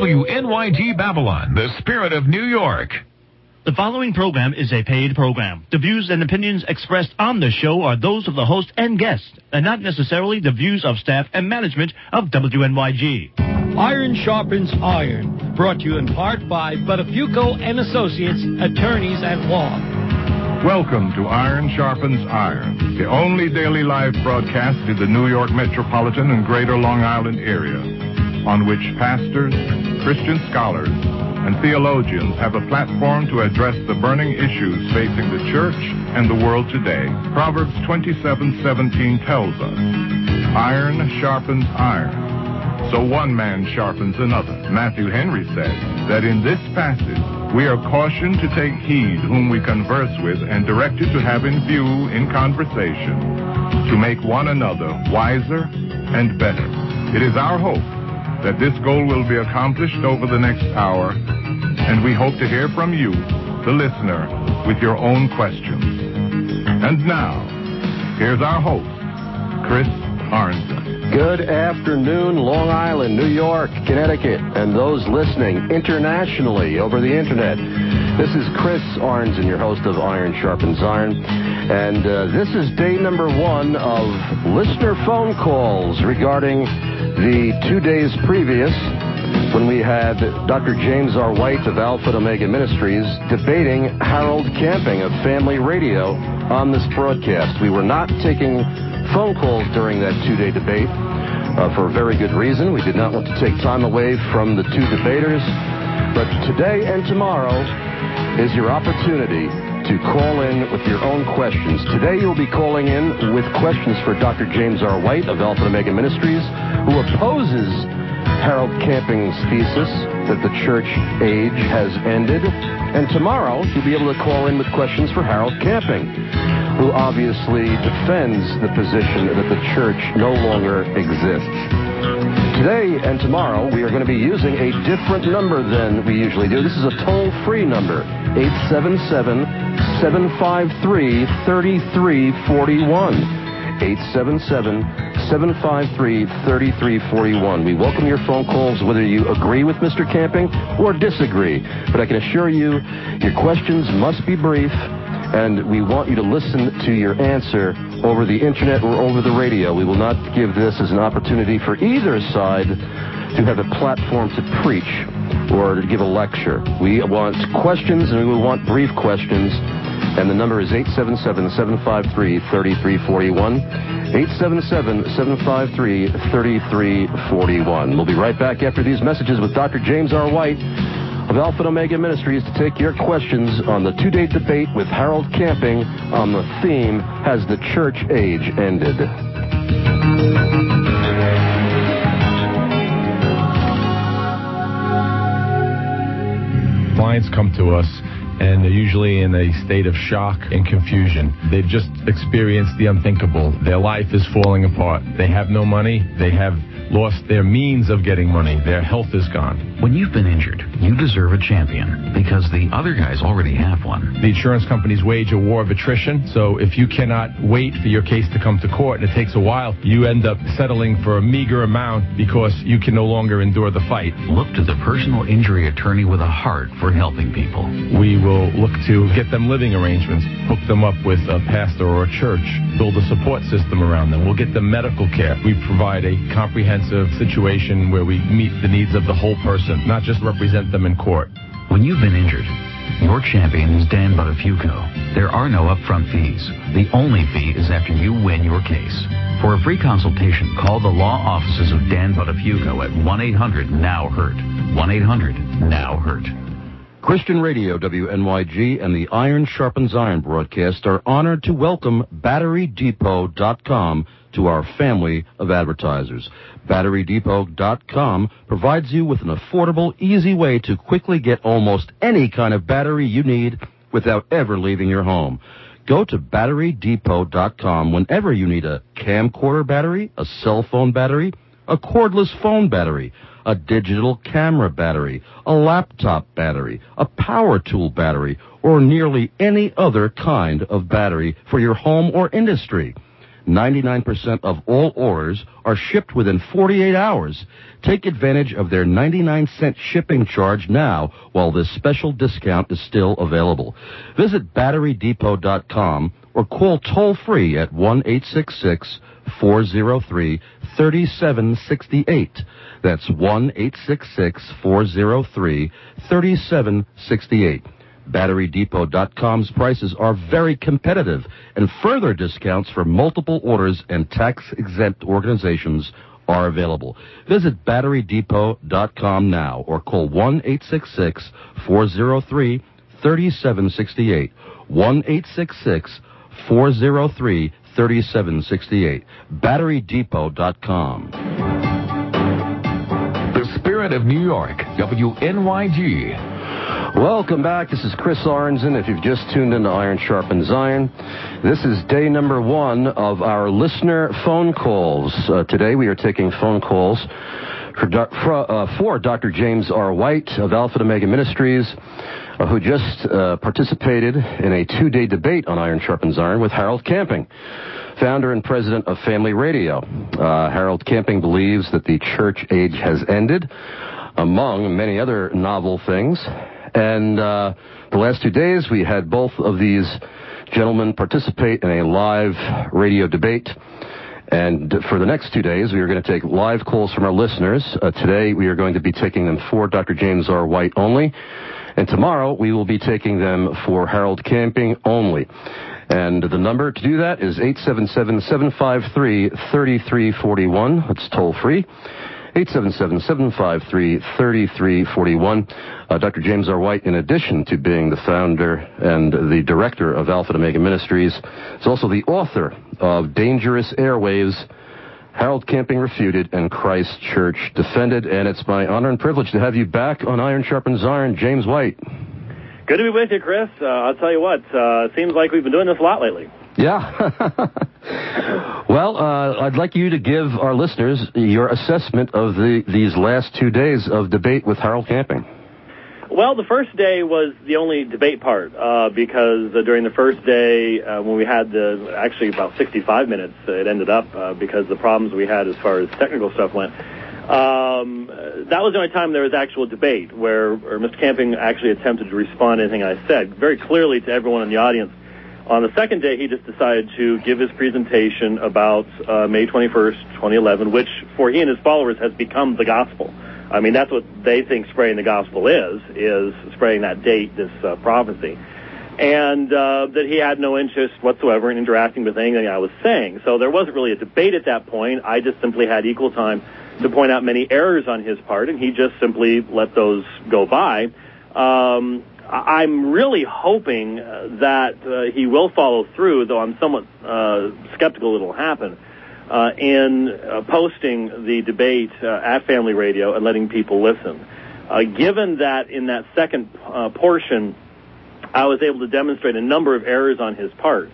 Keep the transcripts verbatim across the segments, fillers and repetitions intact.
W N Y G Babylon, the spirit of New York. The following program is a paid program. The views and opinions expressed on the show are those of the host and guests, and not necessarily the views of staff and management of W N Y G. Iron sharpens iron. Brought to you in part by Buttafuoco and Associates, attorneys at law. Welcome to Iron Sharpens Iron, the only daily live broadcast in the New York metropolitan and greater Long Island area, on which pastors, Christian scholars, and theologians have a platform to address the burning issues facing the church and the world today. Proverbs twenty-seven seventeen tells us, iron sharpens iron, so one man sharpens another. Matthew Henry says that in this passage, we are cautioned to take heed whom we converse with and directed to have in view in conversation to make one another wiser and better. It is our hope that this goal will be accomplished over the next hour, and we hope to hear from you, the listener, with your own questions. And now, here's our host, Chris Arnzen. Good afternoon, Long Island, New York, Connecticut, and those listening internationally over the internet. This is Chris Arnzen, your host of Iron Sharpens Iron, and uh, this is day number one of listener phone calls regarding the two days previous when we had Doctor James R. White of Alpha and Omega Ministries debating Harold Camping of Family Radio on this broadcast. We were not taking phone calls during that two-day debate uh, for a very good reason. We did not want to take time away from the two debaters. But today and tomorrow is your opportunity to call in with your own questions. Today you'll be calling in with questions for Doctor James R. White of Alpha and Omega Ministries, who opposes Harold Camping's thesis that the church age has ended. And tomorrow you'll be able to call in with questions for Harold Camping, who obviously defends the position that the church no longer exists. Today and tomorrow, we are going to be using a different number than we usually do. This is a toll-free number, eight seven seven, seven five three, three three four one. eight seven seven, seven five three, three three four one. We welcome your phone calls, whether you agree with Mister Camping or disagree. But I can assure you, your questions must be brief, and we want you to listen to your answer over the internet or over the radio. We will not give this as an opportunity for either side to have a platform to preach or to give a lecture. We want questions, and we want brief questions, and the number is eight seven seven, seven five three, three three four one, eight seven seven, seven five three, three three four one. We'll be right back after these messages with Doctor James R. White of Alpha and Omega Ministries to take your questions on the two-day debate with Harold Camping on the theme, Has the Church Age Ended? Clients come to us, and they're usually in a state of shock and confusion. They've just experienced the unthinkable. Their life is falling apart. They have no money. They have lost their means of getting money. Their health is gone. When you've been injured, you deserve a champion, because the other guys already have one. The insurance companies wage a war of attrition, so if you cannot wait for your case to come to court, and it takes a while, you end up settling for a meager amount because you can no longer endure the fight. Look to the personal injury attorney with a heart for helping people. We will look to get them living arrangements, hook them up with a pastor or a church, build a support system around them. We'll get them medical care. We provide a comprehensive situation where we meet the needs of the whole person, not just represent them in court. When you've been injured, your champion is Dan Buttafuoco. There are no upfront fees. The only fee is after you win your case. For a free consultation, call the law offices of Dan Buttafuoco at one eight hundred now hurt. one eight hundred now hurt. Christian Radio, W N Y G, and the Iron Sharpens Iron broadcast are honored to welcome Battery Depot dot com to our family of advertisers. Battery Depot dot com provides you with an affordable, easy way to quickly get almost any kind of battery you need without ever leaving your home. Go to Battery Depot dot com whenever you need a camcorder battery, a cell phone battery, a cordless phone battery, a digital camera battery, a laptop battery, a power tool battery, or nearly any other kind of battery for your home or industry. ninety-nine percent of all orders are shipped within forty-eight hours. Take advantage of their ninety-nine cent shipping charge now while this special discount is still available. Visit battery depot dot com or call toll-free at one eight six six, four oh three, three seven six eight. That's one eight six six, four oh three, three seven six eight. battery depot dot com's prices are very competitive, and further discounts for multiple orders and tax-exempt organizations are available. Visit battery depot dot com now or call one eight six six, four oh three, three seven six eight. one eight six six, four oh three, three seven six eight. battery depot dot com. The Spirit of New York, W N Y G. Welcome back. This is Chris Arnzen. If you've just tuned into Iron Sharpens Iron, this is day number one of our listener phone calls. Uh, today we are taking phone calls for, doc, for, uh, for Doctor James R. White of Alpha and Omega Ministries, uh, who just uh, participated in a two-day debate on Iron Sharpens Iron with Harold Camping, founder and president of Family Radio. Uh, Harold Camping believes that the church age has ended, among many other novel things. And uh, the last two days, we had both of these gentlemen participate in a live radio debate. And for the next two days, we are going to take live calls from our listeners. Uh, today, we are going to be taking them for Doctor James R. White only. And tomorrow, we will be taking them for Harold Camping only. And the number to do that is eight seven seven, seven five three, three three four one. That's toll-free. eight seven seven, seven five three, three three four one. Uh, Doctor James R. White, in addition to being the founder and the director of Alpha and Omega Ministries, is also the author of Dangerous Airwaves, Harold Camping Refuted, and Christ Church Defended. And it's my honor and privilege to have you back on Iron Sharpens Iron, James White. Good to be with you, Chris. Uh, I'll tell you what, uh, it seems like we've been doing this a lot lately. Yeah. Well, uh, I'd like you to give our listeners your assessment of the these last two days of debate with Harold Camping. Well, the first day was the only debate part uh, because uh, during the first day, uh, when we had the actually about sixty-five minutes, uh, it ended up uh, because the problems we had as far as technical stuff went. Um, that was the only time there was actual debate where, where Mister Camping actually attempted to respond to anything I said very clearly to everyone in the audience. On the second day, he just decided to give his presentation about uh, May twenty-first, twenty eleven, which for he and his followers has become the gospel. I mean, that's what they think spreading the gospel is, is spreading that date, this uh, prophecy. And uh, that he had no interest whatsoever in interacting with anything I was saying. So there wasn't really a debate at that point. I just simply had equal time to point out many errors on his part, and he just simply let those go by. Um, I'm really hoping that uh, he will follow through, though I'm somewhat uh, skeptical it'll happen, uh, in uh, posting the debate uh, at Family Radio and letting people listen. Uh, given that in that second uh, portion, I was able to demonstrate a number of errors on his part,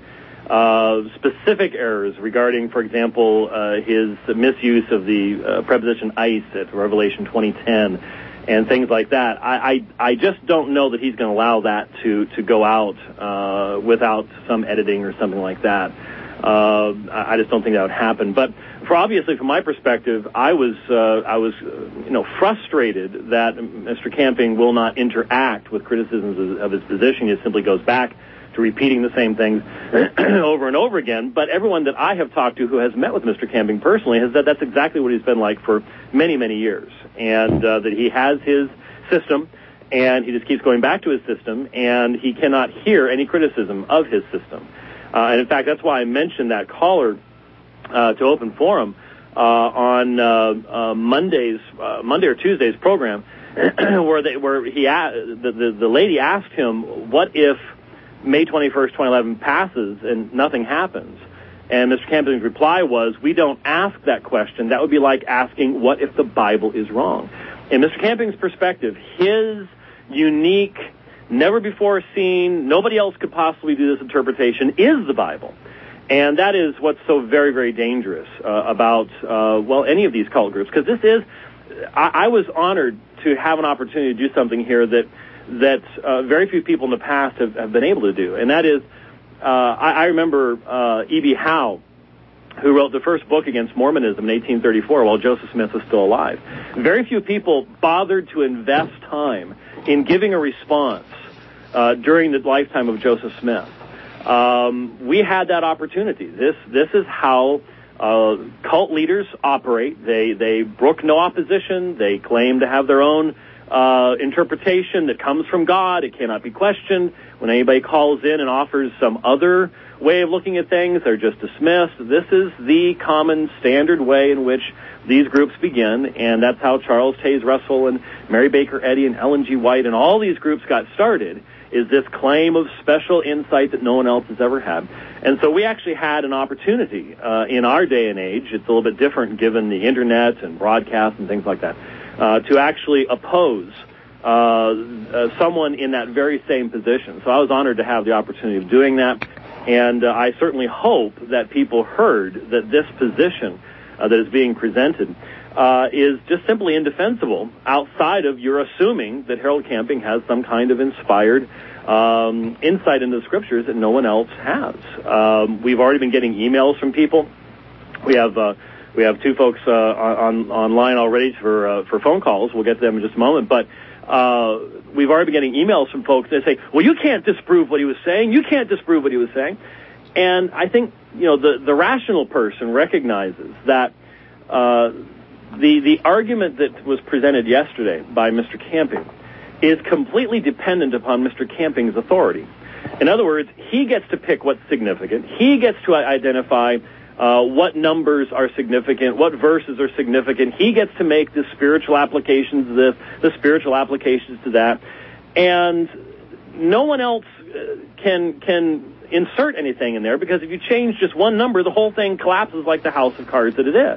uh, specific errors regarding, for example, uh, his misuse of the uh, preposition ice at Revelation twenty ten, and things like that. I, I, I just don't know that he's going to allow that to, to go out uh, without some editing or something like that. Uh, I just don't think that would happen. But for obviously, from my perspective, I was uh, I was uh, you know frustrated that Mister Camping will not interact with criticisms of his position. He simply goes back to repeating the same things over and over again. But everyone that I have talked to who has met with Mister Camping personally has said that's exactly what he's been like for many, many years, and uh, that he has his system, and he just keeps going back to his system, and he cannot hear any criticism of his system. Uh, and in fact, that's why I mentioned that caller uh, to Open Forum uh, on uh, uh, Monday's uh, Monday or Tuesday's program, where they where he a- the, the the lady asked him, "What if May twenty-first, twenty eleven passes and nothing happens?" And Mister Camping's reply was, "We don't ask that question. That would be like asking, what if the Bible is wrong?" In Mister Camping's perspective, his unique, never-before-seen, nobody else could possibly do this interpretation is the Bible. And that is what's so very, very dangerous uh, about, uh, well, any of these cult groups. Because this is, I, I was honored to have an opportunity to do something here that that uh, very few people in the past have, have been able to do. And that is, uh, I, I remember uh, E B. Howe who wrote the first book against Mormonism in eighteen thirty-four while Joseph Smith was still alive. Very few people bothered to invest time in giving a response uh, during the lifetime of Joseph Smith. Um, we had that opportunity. This this is how uh, cult leaders operate. They they brook no opposition. They claim to have their own uh, interpretation that comes from God. It cannot be questioned. When anybody calls in and offers some other way of looking at things, they're just dismissed. This is the common standard way in which these groups begin, and that's how Charles Taze Russell and Mary Baker Eddy and Ellen G. White and all these groups got started, is this claim of special insight that no one else has ever had. And so we actually had an opportunity uh, in our day and age, it's a little bit different given the internet and broadcast and things like that, uh, to actually oppose uh, uh, someone in that very same position. So I was honored to have the opportunity of doing that, and uh, I certainly hope that people heard that this position uh, that is being presented Uh, is just simply indefensible outside of your assuming that Harold Camping has some kind of inspired um, insight into the Scriptures that no one else has. Um, we've already been getting emails from people. We have uh, we have two folks uh, on online already for uh, for phone calls. We'll get to them in just a moment. But uh, we've already been getting emails from folks that say, "Well, you can't disprove what he was saying. You can't disprove what he was saying." And I think you know the the rational person recognizes that. Uh, The the argument that was presented yesterday by Mister Camping is completely dependent upon Mister Camping's authority. In other words, he gets to pick what's significant. He gets to identify uh, what numbers are significant, what verses are significant. He gets to make the spiritual applications of this, the spiritual applications to that. And no one else can can insert anything in there, because if you change just one number, the whole thing collapses like the house of cards that it is.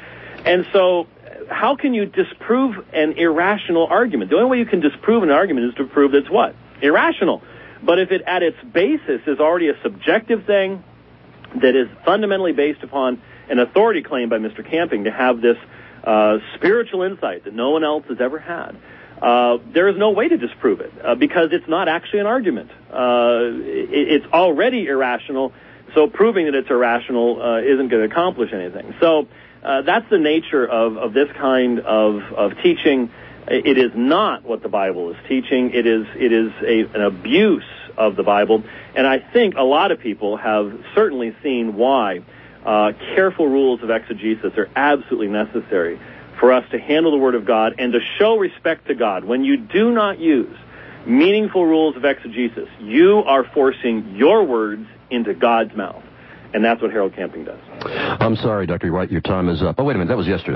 And so how can you disprove an irrational argument? The only way you can disprove an argument is to prove that it's what? Irrational. But if it at its basis is already a subjective thing that is fundamentally based upon an authority claim by Mister Camping to have this uh, spiritual insight that no one else has ever had, uh, there is no way to disprove it uh, because it's not actually an argument. Uh, it, it's already irrational, so proving that it's irrational uh, isn't going to accomplish anything. So Uh, that's the nature of, of this kind of, of teaching. It is not what the Bible is teaching. It is it is a, an abuse of the Bible. And I think a lot of people have certainly seen why uh, careful rules of exegesis are absolutely necessary for us to handle the Word of God and to show respect to God. When you do not use meaningful rules of exegesis, you are forcing your words into God's mouth. And that's what Harold Camping does. I'm sorry, Doctor White, your time is up. Oh, wait a minute, that was yesterday.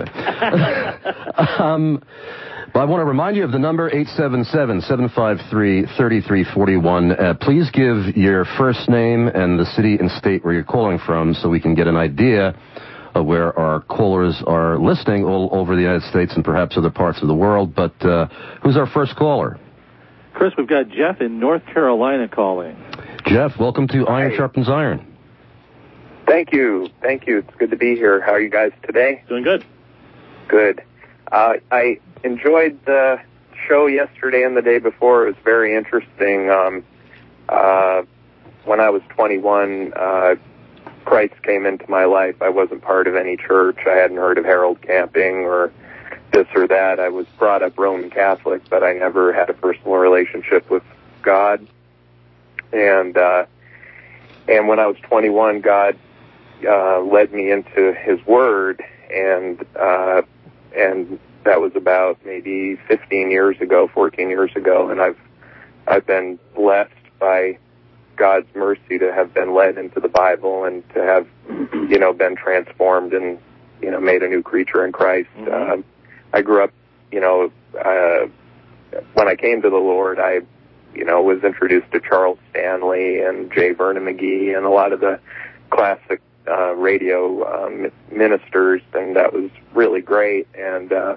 um, but I want to remind you of the number eight seven seven, seven five three, three three four one. Uh, please give your first name and the city and state where you're calling from so we can get an idea of where our callers are listening all over the United States and perhaps other parts of the world. But uh, who's our first caller? Chris, we've got Jeff in North Carolina calling. Jeff, welcome to Iron Hi. Sharpens Iron. Thank you. Thank you. It's good to be here. How are you guys today? Doing good. Good. Uh, I enjoyed the show yesterday and the day before. It was very interesting. Um, uh, when I was twenty-one, uh, Christ came into my life. I wasn't part of any church. I hadn't heard of Harold Camping or this or that. I was brought up Roman Catholic, but I never had a personal relationship with God. And uh, and when I was twenty-one, God Uh, led me into His Word, and uh, and that was about maybe fifteen years ago, fourteen years ago, and I've I've been blessed by God's mercy to have been led into the Bible and to have you know been transformed and you know made a new creature in Christ. Mm-hmm. Um, I grew up, you know, uh, when I came to the Lord, I you know was introduced to Charles Stanley and J. Vernon McGee and a lot of the classic Uh, radio um, ministers, and that was really great. And uh,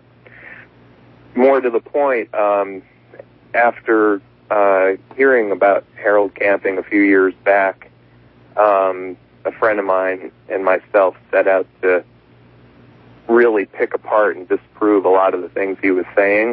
more to the point, um, after uh, hearing about Harold Camping a few years back, um, a friend of mine and myself set out to really pick apart and disprove a lot of the things he was saying.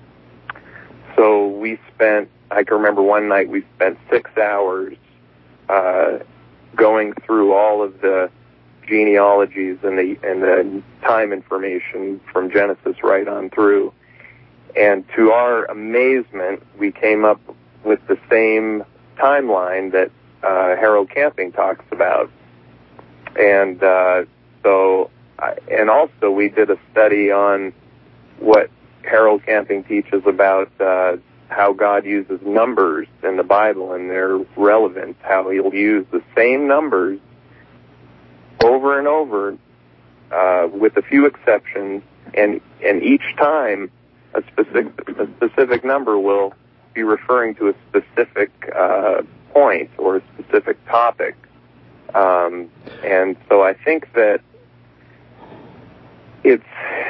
So we spent, I can remember one night we spent six hours uh going through all of the genealogies and the and the time information from Genesis right on through. And to our amazement, we came up with the same timeline that uh, Harold Camping talks about. And uh, so, and also we did a study on what Harold Camping teaches about uh, how God uses numbers in the Bible and their relevance, how he'll use the same numbers over and over uh, with a few exceptions, and, and each time a specific, a specific number will be referring to a specific uh, point or a specific topic. Um, and so I think that it's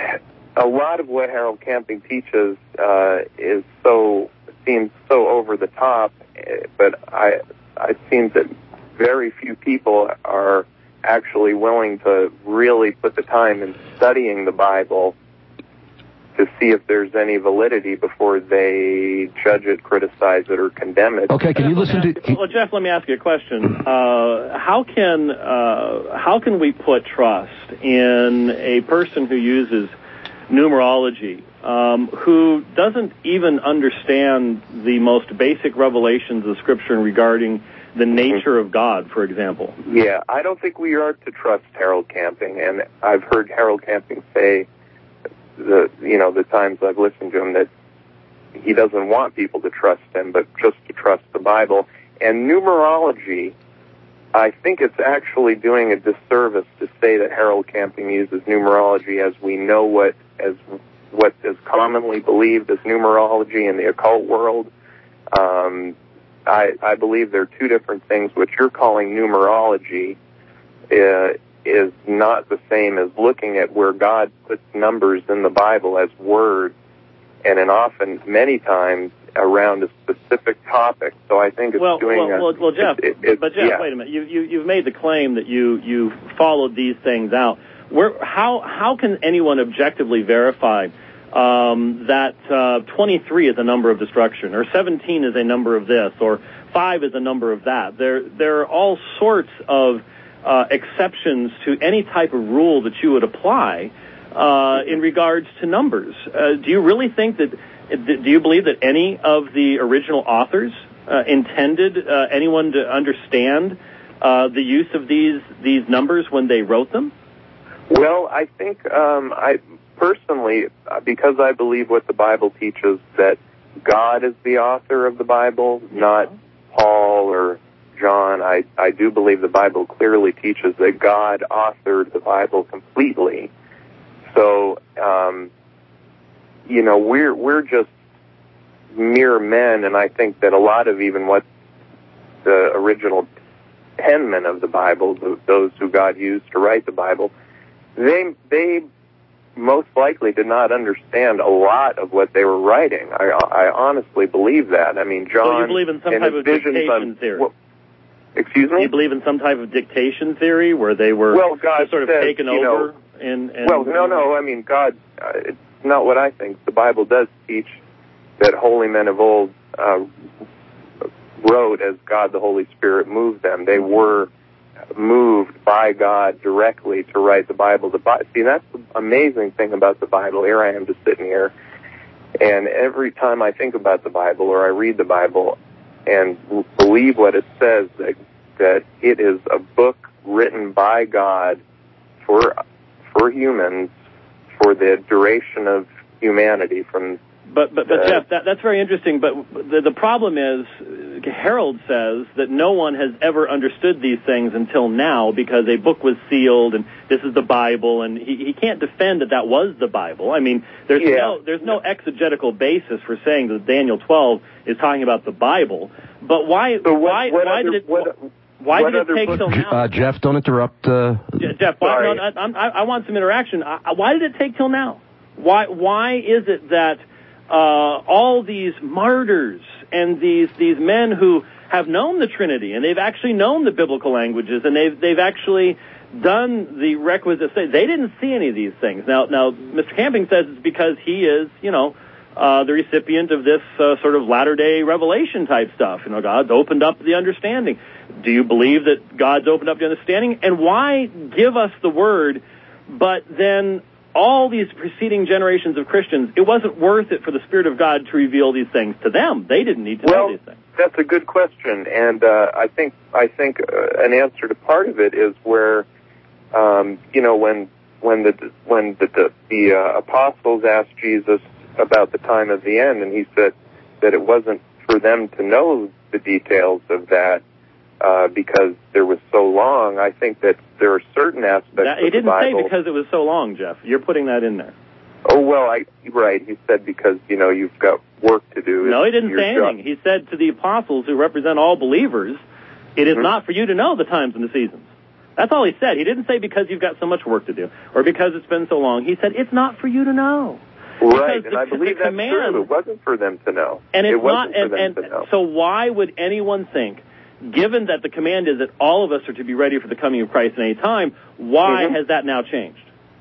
a lot of what Harold Camping teaches uh, is so seems so over the top, but I it seems that very few people are actually willing to really put the time in studying the Bible to see if there's any validity before they judge it, criticize it, or condemn it. Okay, can you listen to... Well, Jeff, let me ask you a question. Uh, how can uh, how can we put trust in a person who uses numerology, um, who doesn't even understand the most basic revelations of Scripture regarding the nature of God, for example? Yeah, I don't think we are to trust Harold Camping, and I've heard Harold Camping say, the you know, the times I've listened to him, that he doesn't want people to trust him, but just to trust the Bible. And numerology, I think it's actually doing a disservice to say that Harold Camping uses numerology as we know what as what is commonly believed as numerology in the occult world. Um, I, I believe they're two different things. What you're calling numerology uh, is not the same as looking at where God puts numbers in the Bible as words, and then often, many times, around a specific topic. So I think it's well, doing well, a... Well, well Jeff, it, it, but Jeff, yeah. wait a minute. You, you, you've made the claim that you, you followed these things out. Where, how, how can anyone objectively verify um, that uh, twenty-three is a number of destruction, or seventeen is a number of this, or five is a number of that? There, there are all sorts of uh, exceptions to any type of rule that you would apply uh, in regards to numbers. Uh, do you really think that, do you believe that any of the original authors uh, intended uh, anyone to understand uh, the use of these, these numbers when they wrote them? Well, I think um, I personally, because I believe what the Bible teaches, that God is the author of the Bible, not Paul or John. I, I do believe the Bible clearly teaches that God authored the Bible completely. So, um, you know, we're we're just mere men, and I think that a lot of even what the original penmen of the Bible, those who God used to write the Bible, They they most likely did not understand a lot of what they were writing. I, I honestly believe that. I mean, John... So you believe in some type of dictation on, theory? Well, excuse me? You believe in some type of dictation theory where they were well, God just sort of says, taken over? Know, and, and well, no, no. I mean, God, uh, it's not what I think. The Bible does teach that holy men of old uh, wrote as God the Holy Spirit moved them. They were moved by God directly to write the Bible. The Bi- See, that's the amazing thing about the Bible. Here I am just sitting here, and every time I think about the Bible or I read the Bible and believe what it says, that, that it is a book written by God for for humans for the duration of humanity from... But, but, but uh, Jeff, that, that's very interesting. But the, the problem is, Harold says that no one has ever understood these things until now because a book was sealed and this is the Bible, and he, he can't defend that that was the Bible. I mean, there's yeah. no there's no exegetical basis for saying that Daniel twelve is talking about the Bible. But why so what, why what why other, did it what, why what did it take book? till now? Uh, Jeff, don't interrupt. Uh... Jeff, why, no, I, I, I want some interaction. I, why did it take till now? Why why is it that Uh, all these martyrs and these these men who have known the Trinity and they've actually known the biblical languages and they've they've actually done the requisite things, they didn't see any of these things. Now now Mister Camping says it's because he is, you know, uh, the recipient of this uh, sort of latter-day revelation type stuff. You know, God's opened up the understanding. Do you believe that God's opened up the understanding? And why give us the word, but then all these preceding generations of Christians, it wasn't worth it for the Spirit of God to reveal these things to them. They didn't need to well, know these things. That's a good question, and uh, I think I think uh, an answer to part of it is where, um, you know, when when the when the the, the uh, apostles asked Jesus about the time of the end, and he said that it wasn't for them to know the details of that uh, because there was so long. I think that there are certain aspects that, of the Bible. He didn't say because it was so long, Jeff. You're putting that in there. Oh, well, I right. He said because, you know, you've got work to do. No, he didn't say anything. Job. He said to the apostles who represent all believers, it is mm-hmm. not for you to know the times and the seasons. That's all he said. He didn't say because you've got so much work to do or because it's been so long. He said it's not for you to know. Right, because and the, I believe that's command, true. It wasn't for them to know. And it's it wasn't not, and, for them and, to know. So why would anyone think, given that the command is that all of us are to be ready for the coming of Christ at any time, why mm-hmm. has that now changed?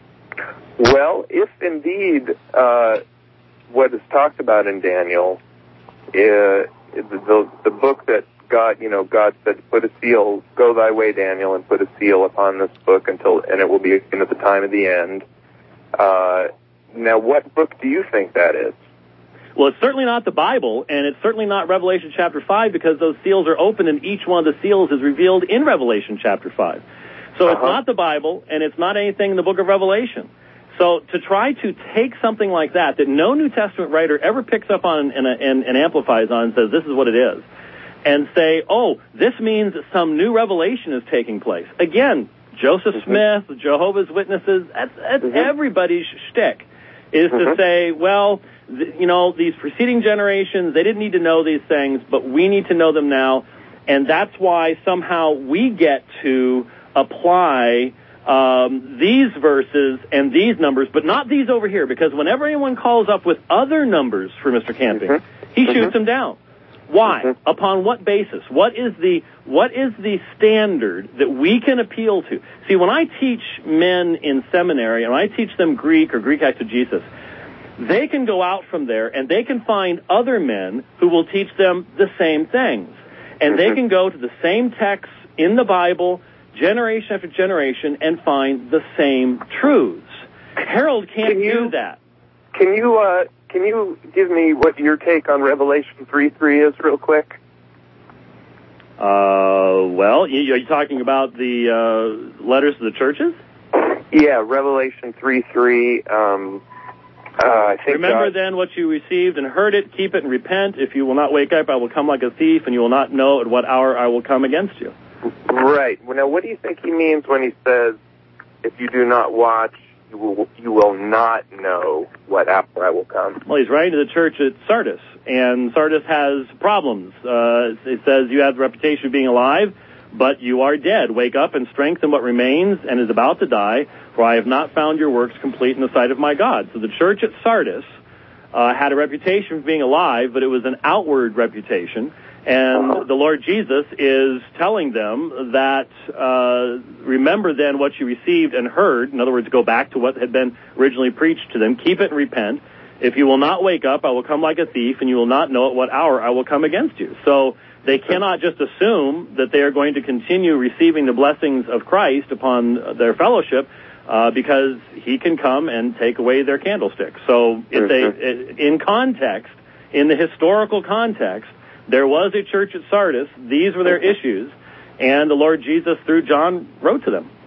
Well, if indeed uh, what is talked about in Daniel, uh, the, the book that God, you know, God said, put a seal, go thy way, Daniel, and put a seal upon this book until, and it will be opened at the time of the end. Uh, now, what book do you think that is? Well, it's certainly not the Bible, and it's certainly not Revelation chapter five, because those seals are open, and each one of the seals is revealed in Revelation chapter five. So uh-huh. it's not the Bible, and it's not anything in the book of Revelation. So to try to take something like that, that no New Testament writer ever picks up on and, and, and amplifies on and says, this is what it is, and say, oh, this means that some new revelation is taking place. Again, Joseph mm-hmm. Smith, the Jehovah's Witnesses, that's, that's mm-hmm. everybody's shtick, is mm-hmm. to say, well, th- you know, these preceding generations, they didn't need to know these things, but we need to know them now, and that's why somehow we get to apply Um, these verses and these numbers, but not these over here, because whenever anyone calls up with other numbers for Mister Camping, mm-hmm. he shoots mm-hmm. them down. Why? Mm-hmm. Upon what basis? What is the what is the standard that we can appeal to? See, when I teach men in seminary, and I teach them Greek or Greek exegesis, they can go out from there and they can find other men who will teach them the same things. And mm-hmm. they can go to the same texts in the Bible, generation after generation, and find the same truths. Harold can't can you, do that. Can you uh, can you give me what your take on Revelation three three is, real quick? Uh, well, you, are you talking about the uh, letters to the churches? Yeah, Revelation three three. Um, uh, I think. Remember God... then what you received and heard it, keep it and repent. If you will not wake up, I will come like a thief, and you will not know at what hour I will come against you. Right. Well, now, what do you think he means when he says, if you do not watch, you will, you will not know what hour I will come? Well, he's writing to the church at Sardis, and Sardis has problems. Uh, it says, you have the reputation of being alive, but you are dead. Wake up and strengthen what remains and is about to die, for I have not found your works complete in the sight of my God. So the church at Sardis uh, had a reputation for being alive, but it was an outward reputation. And the Lord Jesus is telling them that, uh, remember then what you received and heard. In other words, go back to what had been originally preached to them. Keep it and repent. If you will not wake up, I will come like a thief, and you will not know at what hour I will come against you. So they cannot just assume that they are going to continue receiving the blessings of Christ upon their fellowship, uh, because he can come and take away their candlestick. So it's a, in context, in the historical context, there was a church at Sardis. These were their issues, and the Lord Jesus, through John, wrote to them.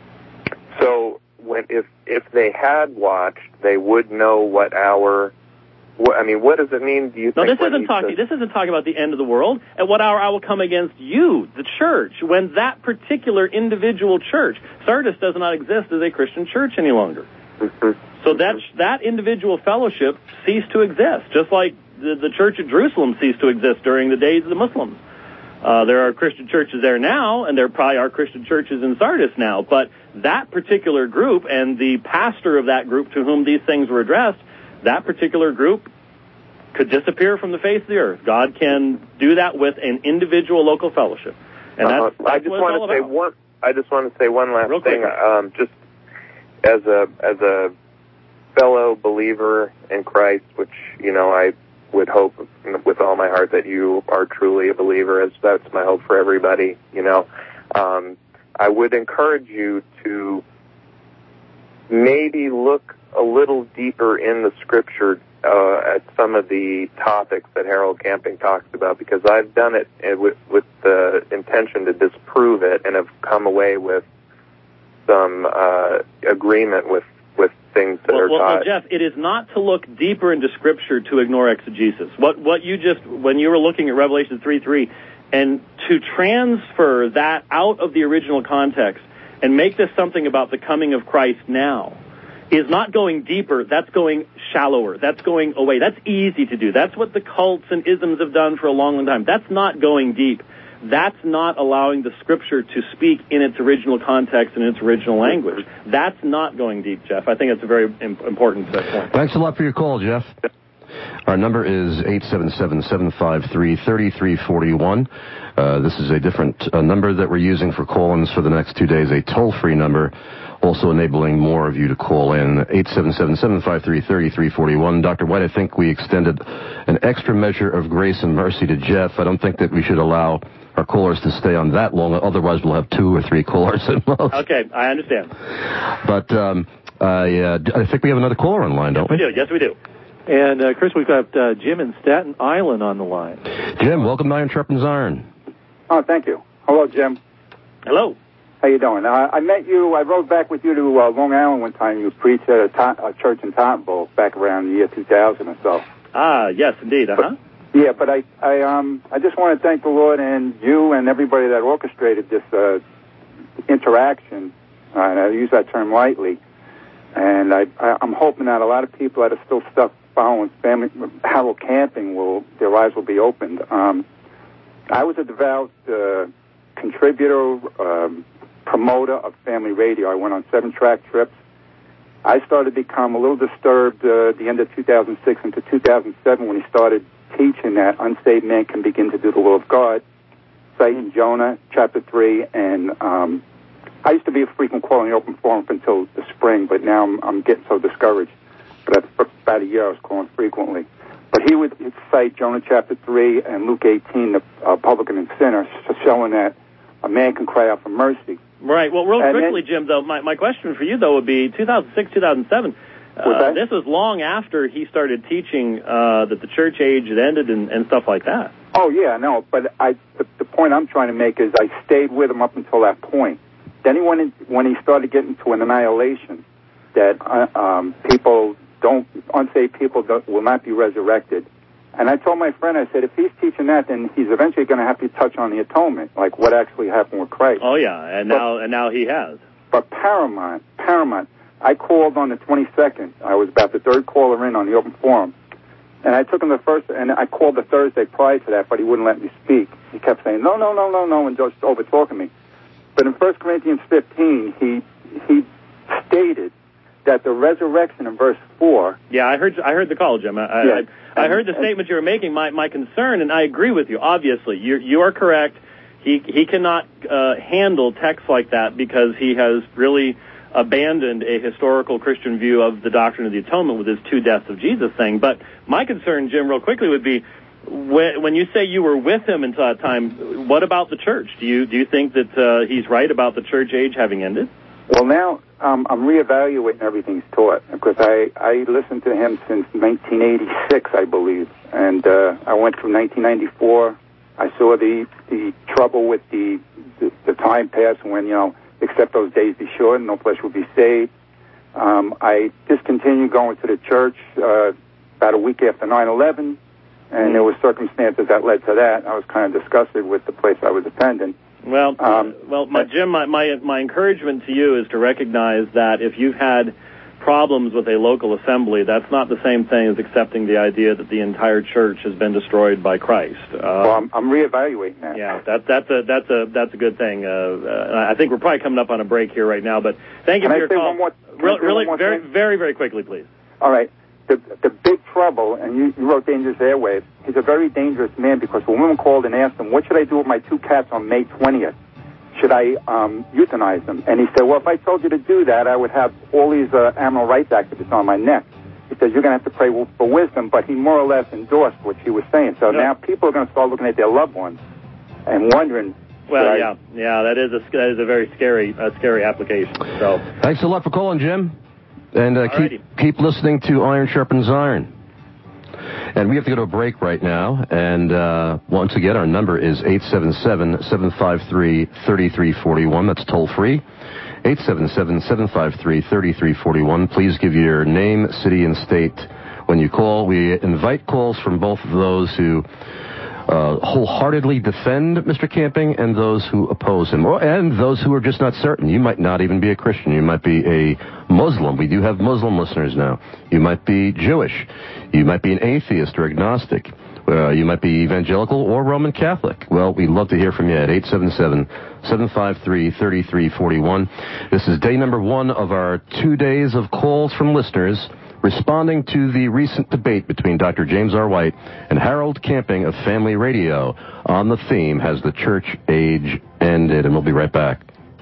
So, when if if they had watched, they would know what hour. What, I mean, what does it mean? Do you no, think? this isn't talking. Says, this isn't talking about the end of the world. At what hour I will come against you, the church, when that particular individual church, Sardis, does not exist as a Christian church any longer. Mm-hmm. So that that individual fellowship ceased to exist, just like the, the church at Jerusalem ceased to exist during the days of the Muslims. Uh, there are Christian churches there now, and there probably are Christian churches in Sardis now, but that particular group and the pastor of that group to whom these things were addressed, that particular group could disappear from the face of the earth. God can do that with an individual local fellowship. And that's, uh-huh. that's I just what want it's all to say about. one. I just want to say one last Real thing. quick. Um, just as a as a fellow believer in Christ, which, you know, I would hope with all my heart that you are truly a believer, as that's my hope for everybody, you know, um, I would encourage you to maybe look a little deeper in the Scripture uh, at some of the topics that Harold Camping talks about, because I've done it with, with the intention to disprove it and have come away with some uh, agreement with, with things that well, are well, taught. Well, Jeff, it is not to look deeper into Scripture to ignore exegesis. What what you just, when you were looking at Revelation three three, and to transfer that out of the original context and make this something about the coming of Christ now, is not going deeper. That's going shallower. That's going away. That's easy to do. That's what the cults and isms have done for a long, long time. That's not going deep. That's not allowing the Scripture to speak in its original context and its original language. That's not going deep, Jeff. I think that's a very important uh, point. Thanks a lot for your call, Jeff. Our number is eight seven seven, seven five three, three three four one. Uh, this is a different uh, number that we're using for call-ins for the next two days, a toll-free number, also enabling more of you to call in, eight seven seven, seven five three, three three four one. Doctor White, I think we extended an extra measure of grace and mercy to Jeff. I don't think that we should allow our callers to stay on that long. Otherwise, we'll have two or three callers at most. Okay, I understand. But um, I, uh, I think we have another caller on line, don't we? we? We do, yes, we do. And, uh, Chris, we've got uh, Jim in Staten Island on the line. Jim, welcome to Iron Sharpens Iron. Oh, thank you. Hello, Jim. Hello. How you doing? Uh, I met you, I rode back with you to uh, Long Island one time. You preached at a, ta- a church in Tauntonville back around the year two thousand or so. Ah, yes, indeed, uh-huh. But, yeah, but I, I, um, I just want to thank the Lord and you and everybody that orchestrated this uh, interaction, uh, and I use that term lightly. And I, I, I'm hoping that a lot of people that are still stuck following family, Harold Camping, will their eyes will be opened. Um, I was a devout uh, contributor, um, promoter of family radio. I went on seven-track trips. I started to become a little disturbed uh, at the end of two thousand six into two thousand seven when he started teaching that unsaved man can begin to do the will of God, citing Jonah chapter three. And um, I used to be a frequent caller in the open forum up until the spring, but now I'm, I'm getting so discouraged. But for about a year I was calling frequently. But he would cite Jonah chapter three and Luke eighteen, the uh, publican and sinner, showing that a man can cry out for mercy. Right. Well, real and quickly, then, Jim, though, my, my question for you, though, would be two thousand six, two thousand seven. Uh, this was long after he started teaching uh, that the church age had ended and, and stuff like that. Oh, yeah, no. But I, the, the point I'm trying to make is I stayed with him up until that point. Then he went in, when he started getting to an annihilation, that uh, um, people don't, unsaved people don't, will not be resurrected. And I told my friend, I said, if he's teaching that, then he's eventually going to have to touch on the atonement, like what actually happened with Christ. Oh, yeah, and but, now and now he has. But paramount, paramount, I called on the twenty-second. I was about the third caller in on the open forum. And I took him the first, and I called the Thursday prior to that, but he wouldn't let me speak. He kept saying, no, no, no, no, no, and just over-talking me. But in First Corinthians fifteen, he he stated that the resurrection in verse four... Yeah, I heard I heard the call, Jim. I, yeah, I, I heard the statement you were making. My my concern, and I agree with you, obviously. You you are correct. He he cannot uh, handle texts like that because he has really abandoned a historical Christian view of the doctrine of the atonement with his two deaths of Jesus thing. But my concern, Jim, real quickly, would be when, when you say you were with him until that time, what about the church? Do you do you think that uh, he's right about the church age having ended? Well, now um, I'm reevaluating everything he's taught because I, I listened to him since nineteen eighty-six, I believe, and uh, I went through nineteen ninety-four. I saw the the trouble with the the, the time pass when, you know, except those days be short, no flesh will be saved. Um, I discontinued going to the church uh, about a week after nine eleven, and mm-hmm. there were circumstances that led to that. I was kind of disgusted with the place I was attending. Well, um, well, my, Jim, my, my my encouragement to you is to recognize that if you've had problems with a local assembly, that's not the same thing as accepting the idea that the entire church has been destroyed by Christ. Uh, well, I'm, I'm reevaluating that. Yeah, that, that's a that's a that's a good thing. Uh, uh, I think we're probably coming up on a break here right now, but thank you Can for I your say call. One more, really, really one more very, thing? very, very quickly, please. All right. The the big trouble, and you, you wrote Dangerous Airwaves, he's a very dangerous man because a woman called and asked him, what should I do with my two cats on May twentieth? Should I um, euthanize them? And he said, well, if I told you to do that, I would have all these uh, animal rights activists on my neck. he says you're going to have to pray for wisdom, but he more or less endorsed what she was saying. So no. now people are going to start looking at their loved ones and wondering. Well, I, yeah, yeah, that is a that is a very scary, uh, scary application. So thanks a lot for calling, Jim, and uh, keep keep listening to Iron Sharpens Iron. And we have to go to a break right now. And uh, once again, our number is eight seven seven, seven five three, three three four one. That's toll free. eight seven seven, seven five three, three three four one. Please give your name, city, and state when you call. We invite calls from both of those who uh, wholeheartedly defend Mister Camping and those who oppose him, or, and those who are just not certain. You might not even be a Christian. You might be a Muslim. We do have Muslim listeners now. You might be Jewish. You might be an atheist or agnostic. Uh, you might be evangelical or Roman Catholic. Well, we'd love to hear from you at eight seven seven, seven five three, three three four one. This is day number one of our two days of calls from listeners responding to the recent debate between Doctor James R. White and Harold Camping of Family Radio on the theme, Has the Church Age Ended? And we'll be right back.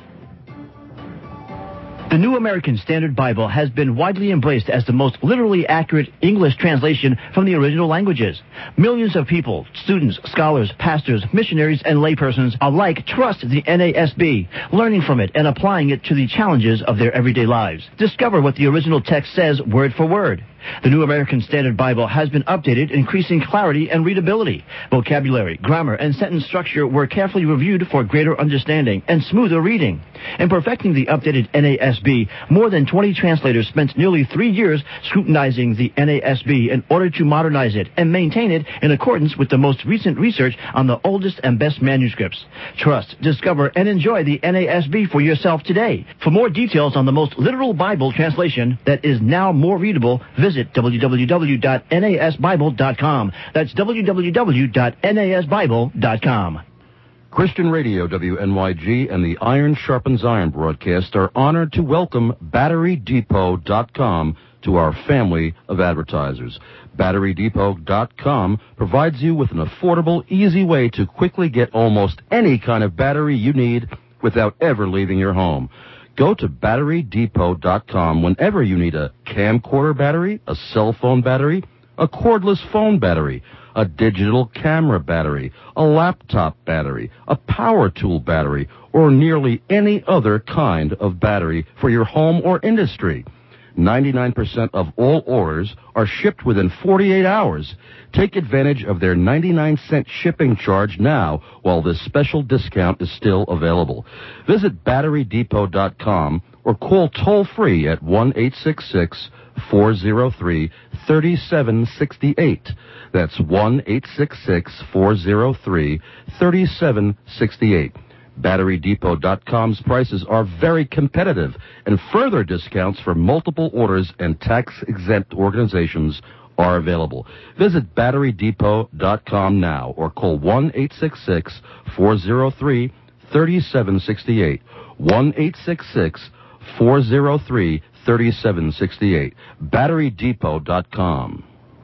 The New American Standard Bible has been widely embraced as the most literally accurate English translation from the original languages. Millions of people, students, scholars, pastors, missionaries, and laypersons alike trust the N A S B, learning from it and applying it to the challenges of their everyday lives. Discover what the original text says word for word. The New American Standard Bible has been updated, increasing clarity and readability. Vocabulary, grammar, and sentence structure were carefully reviewed for greater understanding and smoother reading. In perfecting the updated N A S B, more than twenty translators spent nearly three years scrutinizing the N A S B in order to modernize it and maintain it in accordance with the most recent research on the oldest and best manuscripts. Trust, discover, and enjoy the N A S B for yourself today. For more details on the most literal Bible translation that is now more readable, visit w w w dot n a s bible dot com. That's w w w dot n a s bible dot com. Christian Radio, W N Y G, and the Iron Sharpens Iron broadcast are honored to welcome Battery Depot dot com to our family of advertisers. Battery Depot dot com provides you with an affordable, easy way to quickly get almost any kind of battery you need without ever leaving your home. Go to Battery Depot dot com whenever you need a camcorder battery, a cell phone battery, a cordless phone battery, a digital camera battery, a laptop battery, a power tool battery, or nearly any other kind of battery for your home or industry. ninety-nine percent of all orders are shipped within forty-eight hours. Take advantage of their ninety-nine cent shipping charge now while this special discount is still available. Visit Battery Depot dot com or call toll-free at one eight six six, four zero three, three seven six eight. That's one eight six six, four zero three, three seven six eight. Battery Depot dot com's prices are very competitive, and further discounts for multiple orders and tax-exempt organizations are available. Visit Battery Depot dot com now or call one eight six six, four zero three, three seven six eight. one eight six six, four zero three, three seven six eight. Battery Depot dot com.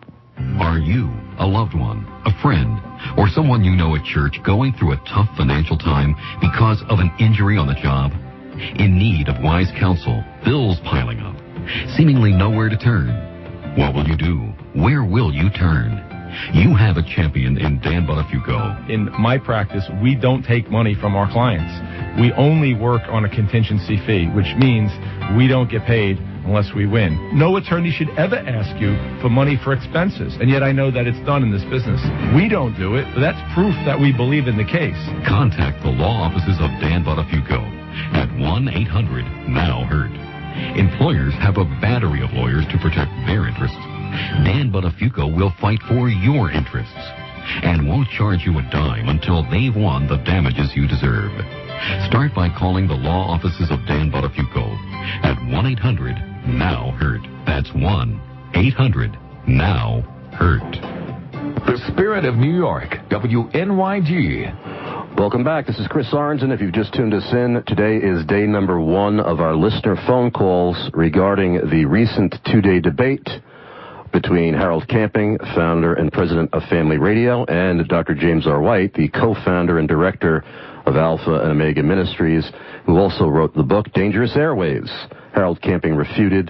Are you, a loved one, a friend, or someone you know at church going through a tough financial time because of an injury on the job? In need of wise counsel, bills piling up, seemingly nowhere to turn? What will you do? Where will you turn? You have a champion in Dan Buttafuoco. In my practice, we don't take money from our clients. We only work on a contingency fee, which means we don't get paid unless we win. No attorney should ever ask you for money for expenses, and yet I know that it's done in this business. We don't do it, but that's proof that we believe in the case. Contact the law offices of Dan Buttafuoco at one eight hundred now hurt. Employers have a battery of lawyers to protect their interests. Dan Buttafuoco will fight for your interests and won't charge you a dime until they've won the damages you deserve. Start by calling the law offices of Dan Buttafuoco at one eight hundred now hurt. That's one eight hundred now hurt. The Spirit of New York, W N Y G. Welcome back. This is Chris Arnzen. If you've just tuned us in, today is day number one of our listener phone calls regarding the recent two-day debate between Harold Camping, founder and president of Family Radio, and Doctor James R. White, the co-founder and director of Alpha and Omega Ministries, who also wrote the book Dangerous Airwaves. Harold Camping refuted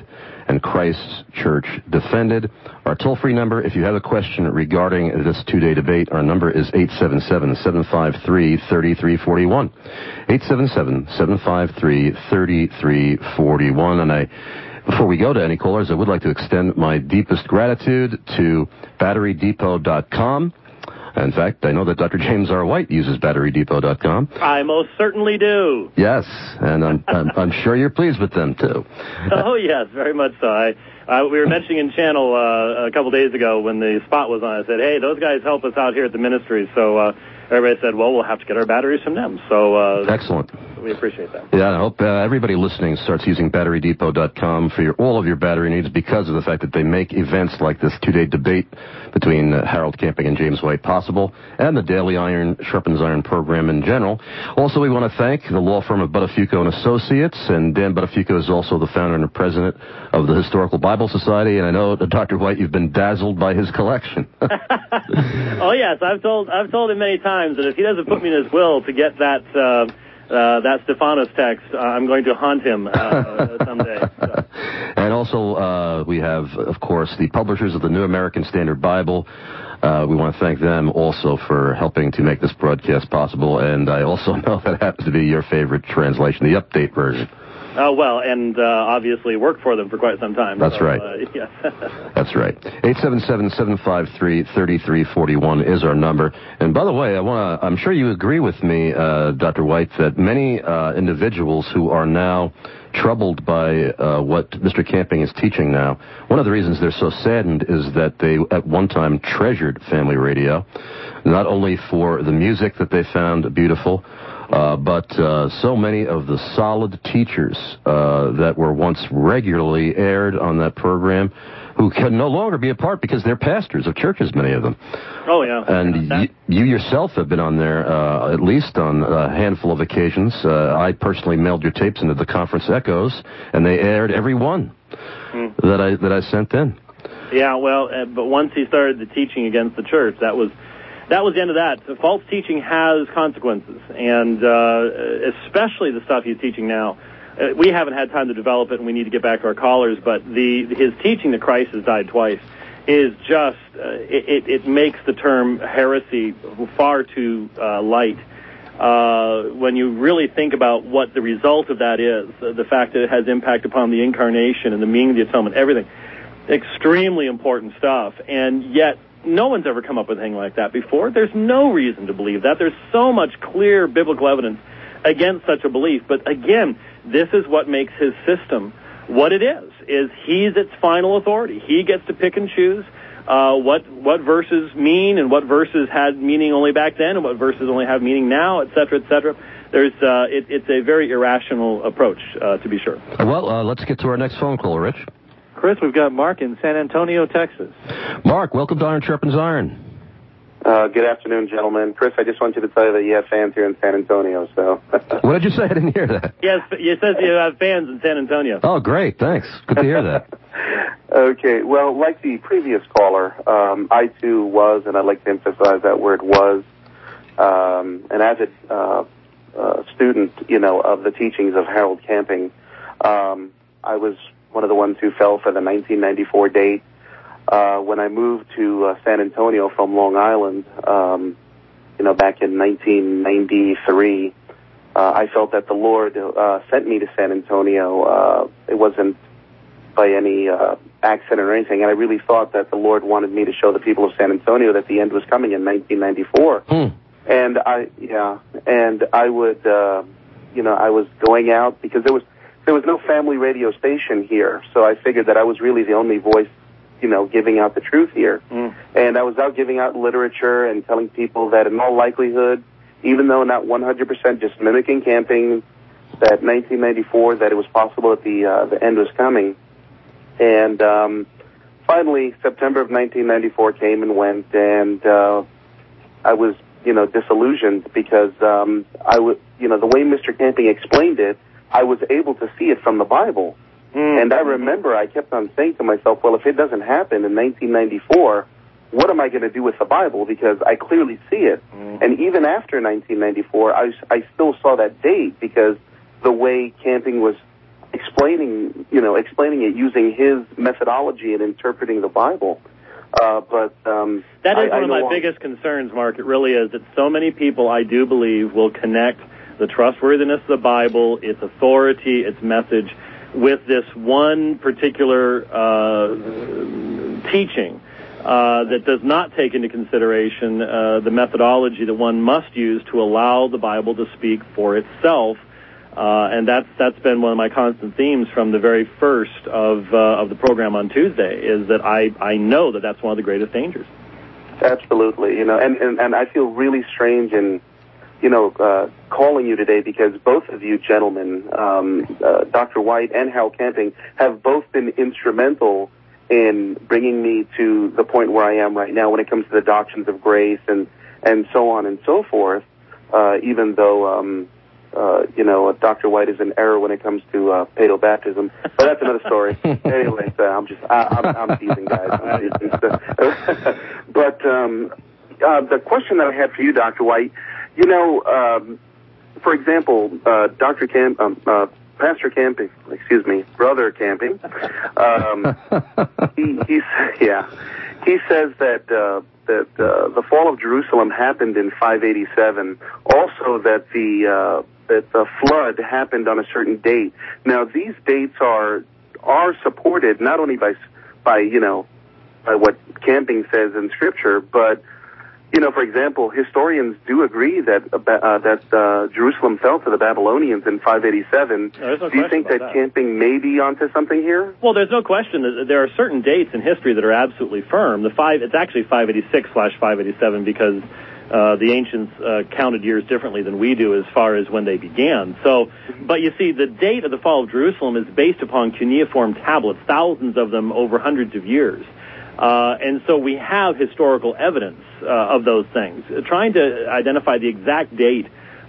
and Christ's Church Defended. Our toll-free number, if you have a question regarding this two-day debate, our number is eight seven seven, seven five three, three three four one. eight seven seven, seven five three, three three four one. And I, before we go to any callers, I would like to extend my deepest gratitude to battery depot dot com. In fact, I know that Doctor James R. White uses battery depot dot com. I most certainly do. Yes, and I'm, I'm, I'm sure you're pleased with them, too. Oh, yes, very much so. I, uh, we were mentioning in channel uh, a couple days ago when the spot was on. I said, hey, those guys help us out here at the ministry. So uh, everybody said, well, we'll have to get our batteries from them. So uh, excellent. We appreciate that. Yeah, I hope uh, everybody listening starts using battery depot dot com for your, all of your battery needs because of the fact that they make events like this two-day debate between uh, Harold Camping and James White possible, and the Daily Iron Sharpens Iron program in general. Also, we want to thank the law firm of Buttafuoco and Associates, and Dan Buttafuoco is also the founder and president of the Historical Bible Society, and I know, uh, Doctor White, you've been dazzled by his collection. Oh, yes, I've told I've told him many times that if he doesn't put me in his will to get that... Uh, Uh, that Stephanos text, uh, I'm going to haunt him uh, someday. So. And also, uh, we have, of course, the publishers of the New American Standard Bible. Uh, we want to thank them also for helping to make this broadcast possible. And I also know that happens to be your favorite translation, the update version. Oh, uh, well, and uh, obviously worked for them for quite some time. That's so, right. Uh, yes. That's right. eight seven seven, seven five three, three three four one is our number. And by the way, I want to, I'm sure you agree with me, uh, Doctor White, that many uh, individuals who are now troubled by uh, what Mister Camping is teaching now, one of the reasons they're so saddened is that they at one time treasured family radio, not only for the music that they found beautiful, Uh, but uh, so many of the solid teachers uh, that were once regularly aired on that program who can no longer be a part because they're pastors of churches, many of them. Oh, yeah. And y- you yourself have been on there uh, at least on a handful of occasions. Uh, I personally mailed your tapes into the Conference Echoes, and they aired every one mm. that I that I sent in. Yeah, well, uh, but once he started the teaching against the church, that was... That was the end of that. So false teaching has consequences, and uh, especially the stuff he's teaching now. Uh, we haven't had time to develop it, and we need to get back to our callers, but the his teaching that Christ has died twice is just, uh, it, it makes the term heresy far too uh, light. Uh, when you really think about what the result of that is, uh, the fact that it has impact upon the incarnation and the meaning of the atonement, everything, extremely important stuff, and yet no one's ever come up with anything like that before. There's no reason to believe that. There's so much clear biblical evidence against such a belief. But again, this is what makes his system what it is, is he's its final authority. He gets to pick and choose uh, what what verses mean and what verses had meaning only back then and what verses only have meaning now, et cetera, et cetera. There's, uh, it, it's a very irrational approach, uh, to be sure. Well, uh, let's get to our next phone call, Rich. Chris, we've got Mark in San Antonio, Texas. Mark, welcome to Iron Sharpens Iron. Uh, good afternoon, gentlemen. Chris, I just want you to tell you that you have fans here in San Antonio, so... What did you say? I didn't hear that. Yes, it says you have fans in San Antonio. Oh, great. Thanks. Good to hear that. Okay, well, like the previous caller, um, I, too, was, and I'd like to emphasize that word was, um, an avid uh, uh, student, you know, of the teachings of Harold Camping. Um, I was... one of the ones who fell for the nineteen ninety-four date. Uh, when I moved to uh, San Antonio from Long Island, um, you know, back in nineteen ninety-three, uh, I felt that the Lord uh, sent me to San Antonio. Uh, it wasn't by any uh, accident or anything, and I really thought that the Lord wanted me to show the people of San Antonio that the end was coming in nineteen ninety-four. Hmm. And I, yeah, and I would, uh, you know, I was going out because there was There was no family radio station here, so I figured that I was really the only voice, you know, giving out the truth here. Mm. And I was out giving out literature and telling people that in all likelihood, even though not one hundred percent just mimicking Camping, that nineteen ninety-four, that it was possible that the uh, the end was coming. And um, finally, September of nineteen ninety-four came and went, and uh, I was, you know, disillusioned because um, I was, you know, the way Mister Camping explained it, I was able to see it from the Bible. Mm. And I remember I kept on saying to myself, well, if it doesn't happen in nineteen ninety-four, what am I going to do with the Bible? Because I clearly see it. Mm. And even after nineteen ninety-four, I, I still saw that date because the way Camping was explaining, you know, explaining it using his methodology and interpreting the Bible. Uh, but um, that is I, one I of my biggest concerns, Mark. It really is that so many people, I do believe, will connect the trustworthiness of the Bible, its authority, its message, with this one particular uh, teaching uh, that does not take into consideration uh, the methodology that one must use to allow the Bible to speak for itself. Uh, and that's that's been one of my constant themes from the very first of uh, of the program on Tuesday, is that I, I know that that's one of the greatest dangers. Absolutely, you know, and, and, and I feel really strange in, you know, uh, calling you today because both of you gentlemen, um, uh, Doctor White and Hal Camping, have both been instrumental in bringing me to the point where I am right now when it comes to the doctrines of grace and, and so on and so forth, uh, even though... Um, Uh, you know, Doctor White is in error when it comes to uh, paedo baptism, but that's another story. Anyways, uh, I'm just, I, I'm, I'm teasing, guys. I'm teasing. But um, uh, the question that I had for you, Doctor White, you know, um, for example, uh, Doctor Camp, um, uh, Pastor Camping, excuse me, Brother Camping, um, he, he's, yeah, he says that. Uh, that uh, the fall of Jerusalem happened in five eighty-seven. Also, that the uh, that the flood happened on a certain date. Now, these dates are are supported not only by by you know by what Camping says in Scripture, but you know, for example, historians do agree that uh, that uh, Jerusalem fell to the Babylonians in five eighty-seven. No, no do you think that, that Camping may be onto something here? Well, there's no question that there are certain dates in history that are absolutely firm. The five, it's actually five eighty-six slash five eighty-seven because uh, the ancients uh, counted years differently than we do as far as when they began. So, but you see, the date of the fall of Jerusalem is based upon cuneiform tablets, thousands of them over hundreds of years. Uh, and so we have historical evidence uh, of those things. Uh, trying to identify the exact date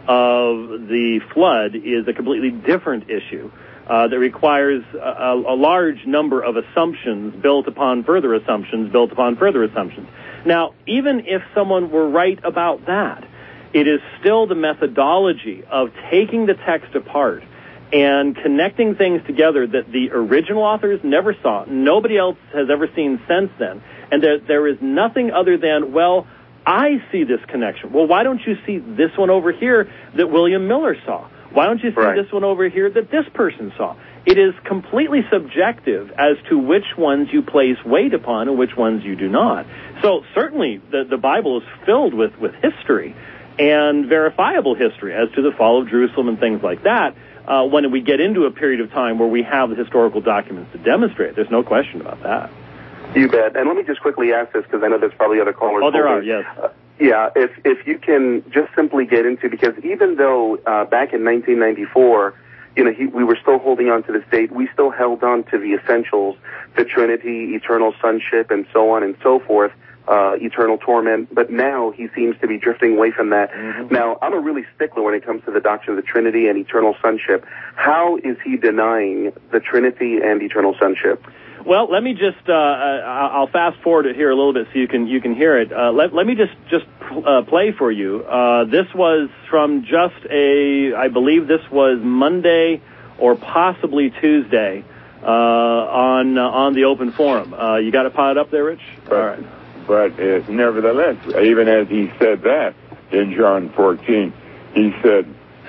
of the flood is a completely different issue uh, that requires a, a large number of assumptions built upon further assumptions, built upon further assumptions. Now, even if someone were right about that, it is still the methodology of taking the text apart and connecting things together that the original authors never saw, nobody else has ever seen since then, and that there is nothing other than, well, I see this connection. Well, why don't you see this one over here that William Miller saw? Why don't you see right. this one over here that this person saw? It is completely subjective as to which ones you place weight upon and which ones you do not. So certainly the, the Bible is filled with, with history and verifiable history as to the fall of Jerusalem and things like that. Uh, when we get into a period of time where we have the historical documents to demonstrate. There's no question about that. You bet. And let me just quickly ask this, because I know there's probably other callers. Oh, there are, yes. Uh, yeah, if if you can just simply get into, because even though uh, back in nineteen ninety-four, you know, he, we were still holding on to this date, we still held on to the essentials, the Trinity, eternal sonship, and so on and so forth. Uh, eternal torment, but now he seems to be drifting away from that. Mm-hmm. Now, I'm a really stickler when it comes to the doctrine of the Trinity and eternal sonship. How is he denying the Trinity and eternal sonship? Well, let me just, uh, I'll fast forward it here a little bit so you can you can hear it. Uh, let, let me just, just uh, play for you. Uh, this was from just a, I believe this was Monday or possibly Tuesday uh, on uh, on the open forum. Uh, you got it piled up there, Rich? But, all right. But uh, nevertheless, even as he said that in John fourteen, he said,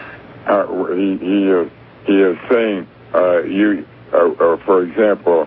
uh, he, he, is, he is saying, uh, you, uh, uh, for example,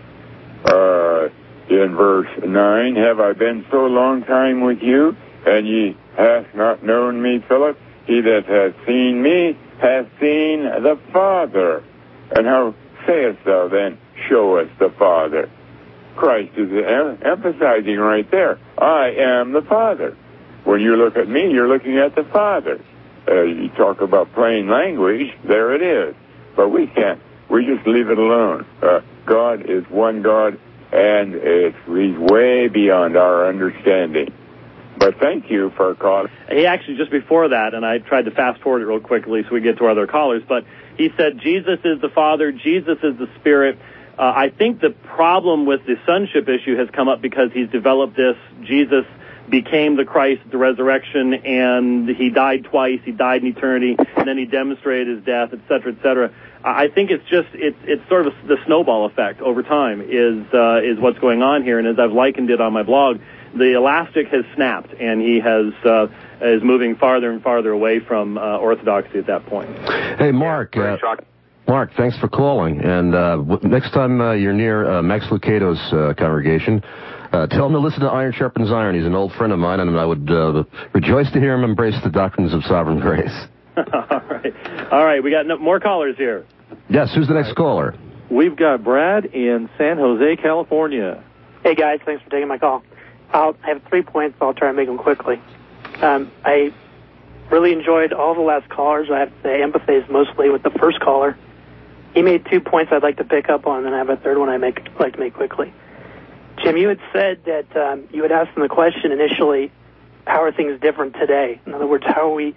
uh, in verse nine, have I been so long time with you, and ye hath not known me, Philip? He that hath seen me hath seen the Father. And how sayest thou then, show us the Father? Christ is em- emphasizing right there, I am the Father. When you look at me, you're looking at the Father. Uh, you talk about plain language, there it is. But we can't. We just leave it alone. Uh, God is one God, and it's, he's way beyond our understanding. But thank you for calling. He actually, just before that, and I tried to fast forward it real quickly so we get to our other callers, but he said Jesus is the Father, Jesus is the Spirit. Uh, I think the problem with the sonship issue has come up because he's developed this, Jesus became the Christ at the resurrection, and he died twice, he died in eternity, and then he demonstrated his death, et cetera, et cetera. I think it's just it's it's sort of a, the snowball effect over time is uh, is what's going on here. And as I've likened it on my blog, the elastic has snapped, and he has uh, is moving farther and farther away from uh, orthodoxy at that point. Hey, Mark. Uh, Mark, thanks for calling. And uh, next time uh, you're near uh, Max Lucado's uh, congregation, uh, tell him to listen to Iron Sharpens Iron. He's an old friend of mine, and I would uh, rejoice to hear him embrace the doctrines of sovereign grace. All right. All right, we got no, more callers here. Yes, who's the next caller? We've got Brad in San Jose, California. Hey, guys, thanks for taking my call. I'll, I have three points, but I'll try and make them quickly. Um, I really enjoyed all the last callers. I have to say I empathize mostly with the first caller. He made two points I'd like to pick up on, and I have a third one I'd make, like to make quickly. Jim, you had said that um, you had asked him the question initially, how are things different today? In other words, how are we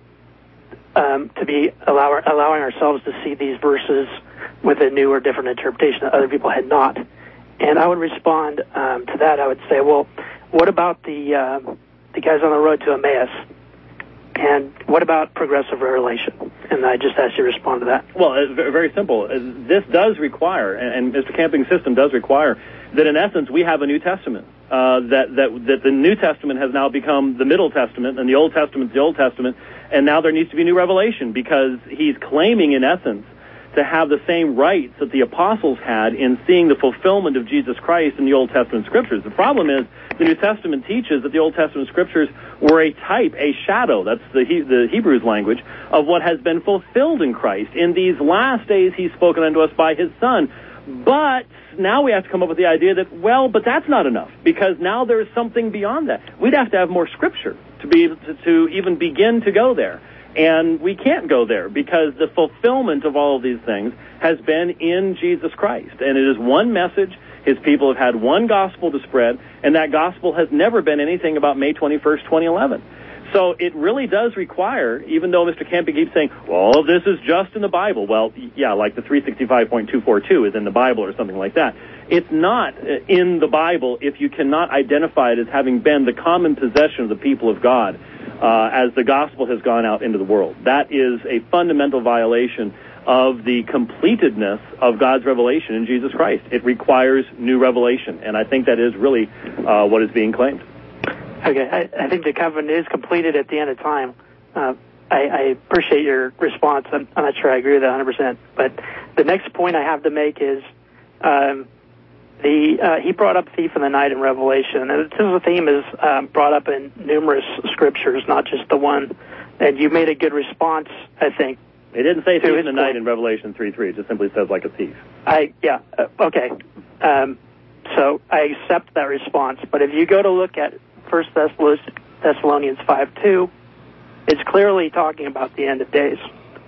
um, to be allow, allowing ourselves to see these verses with a new or different interpretation that other people had not? And I would respond um, to that. I would say, well, what about the uh, the guys on the road to Emmaus? And what about progressive revelation? And I just asked you to respond to that. Well, it's very simple. This does require, and Mister Camping's system does require, that in essence we have a New Testament. Uh, that, that, that the New Testament has now become the Middle Testament, and the Old Testament the Old Testament, and now there needs to be new revelation, because he's claiming, in essence, to have the same rights that the apostles had in seeing the fulfillment of Jesus Christ in the Old Testament Scriptures. The problem is the New Testament teaches that the Old Testament Scriptures were a type, a shadow, that's the, he, the Hebrews language, of what has been fulfilled in Christ. In these last days he's spoken unto us by his Son. But now we have to come up with the idea that, well, but that's not enough, because now there is something beyond that. We'd have to have more Scripture to be able to, to even begin to go there. And we can't go there because the fulfillment of all of these things has been in Jesus Christ. And it is one message. His people have had one gospel to spread, and that gospel has never been anything about May twenty-first, twenty eleven. So it really does require, even though Mister Camping keeps saying, well, this is just in the Bible. Well, yeah, like the three sixty-five point two forty-two is in the Bible or something like that. It's not in the Bible if you cannot identify it as having been the common possession of the people of God uh, as the gospel has gone out into the world. That is a fundamental violation of the completedness of God's revelation in Jesus Christ. It requires new revelation, and I think that is really uh, what is being claimed. Okay, I, I think the covenant is completed at the end of time. Uh, I, I appreciate your response. I'm, I'm not sure I agree with that one hundred percent. But the next point I have to make is um, the uh, he brought up thief in the night in Revelation. And this is a theme is um, brought up in numerous scriptures, not just the one. And you made a good response, I think. It didn't say thief in the night in Revelation three three. It just simply says like a thief. I yeah, uh, okay. Um, so I accept that response. But if you go to look at First Thessalonians five two, it's clearly talking about the end of days.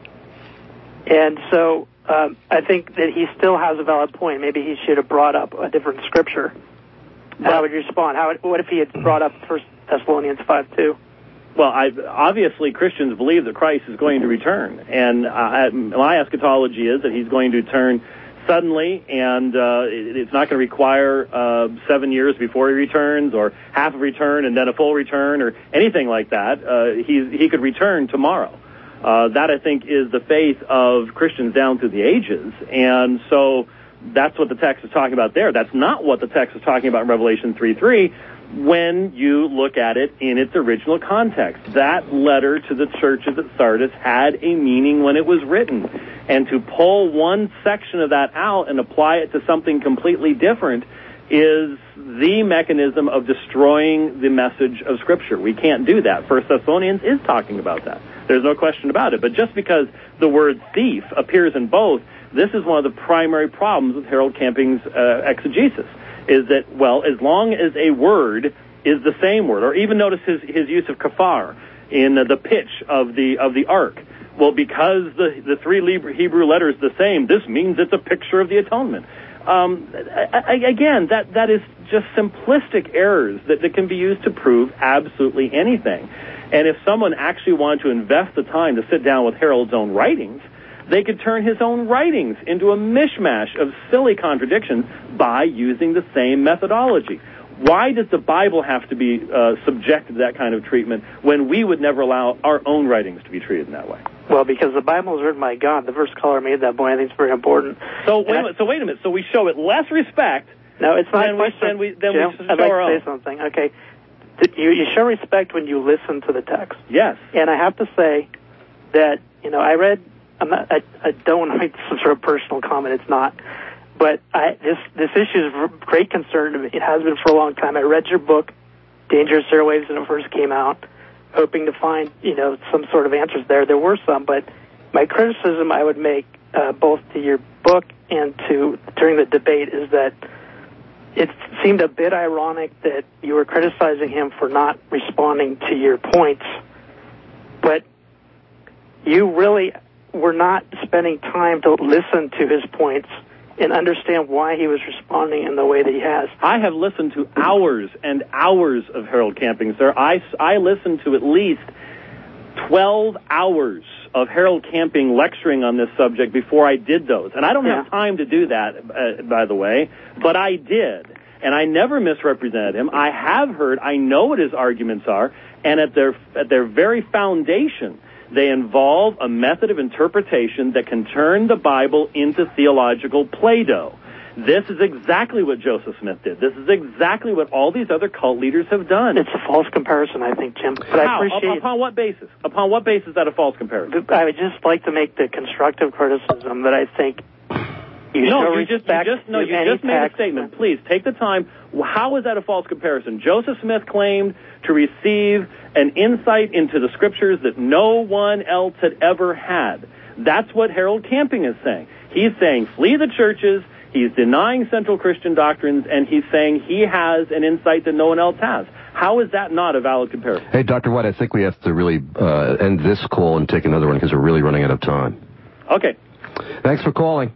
And so um, I think that he still has a valid point. Maybe he should have brought up a different scripture. Well, how would you respond? How, what if he had brought up First Thessalonians five two? Well, I, obviously Christians believe that Christ is going to return. And uh, my eschatology is that he's going to turn suddenly, and uh, it's not going to require uh, seven years before he returns, or half a return and then a full return, or anything like that. Uh, he he could return tomorrow. Uh, that, I think, is the faith of Christians down through the ages, and so that's what the text is talking about there. That's not what the text is talking about in Revelation three three. When you look at it in its original context, that letter to the churches at Sardis had a meaning when it was written. And to pull one section of that out and apply it to something completely different is the mechanism of destroying the message of Scripture. We can't do that. First Thessalonians is talking about that. There's no question about it. But just because the word thief appears in both, this is one of the primary problems with Harold Camping's uh, exegesis. Is that, well, as long as a word is the same word, or even notice his, his use of kafar in uh, the pitch of the of the ark. Well, because the the three Hebrew letters are the same, this means it's a picture of the atonement. Um, I, I, again, that, that is just simplistic errors that, that can be used to prove absolutely anything. And if someone actually wanted to invest the time to sit down with Harold's own writings, they could turn his own writings into a mishmash of silly contradictions by using the same methodology. Why does the Bible have to be uh, subjected to that kind of treatment when we would never allow our own writings to be treated in that way? Well, because the Bible is written by God. The first caller made that point. I think it's very important. So wait a minute. So wait a minute. So we show it less respect. No, it's not. Then we then we then Jim, we show I'd like our to own. say something. Okay, you you show respect when you listen to the text. Yes. And I have to say that you know I read. I'm not, I I don't want to make some sort of personal comment. It's not. But I, this this issue is of great concern to me. It has been for a long time. I read your book, Dangerous Airwaves, when it first came out, hoping to find you know some sort of answers there. There were some, but my criticism I would make uh, both to your book and to during the debate is that it seemed a bit ironic that you were criticizing him for not responding to your points, but you really were not spending time to listen to his points and understand why he was responding in the way that he has. I have listened to hours and hours of Harold Camping, sir. I, I listened to at least twelve hours of Harold Camping lecturing on this subject before I did those. And I don't Yeah. have time to do that, uh, by the way, but I did. And I never misrepresented him. I have heard, I know what his arguments are, and at their at their very foundation, they involve a method of interpretation that can turn the Bible into theological Play-Doh. This is exactly what Joseph Smith did. This is exactly what all these other cult leaders have done. It's a false comparison, I think, Jim. But How? I appreciate. Upon what basis? Upon what basis is that a false comparison? I would just like to make the constructive criticism that I think you no, show you just, respect you just, no, to you any just made a text. statement. Please, take the time. How is that a false comparison? Joseph Smith claimed to receive an insight into the Scriptures that no one else had ever had. That's what Harold Camping is saying. He's saying, flee the churches. He's denying central Christian doctrines, and he's saying he has an insight that no one else has. How is that not a valid comparison? Hey, Doctor White, I think we have to really uh, end this call and take another one because we're really running out of time. Okay. Thanks for calling.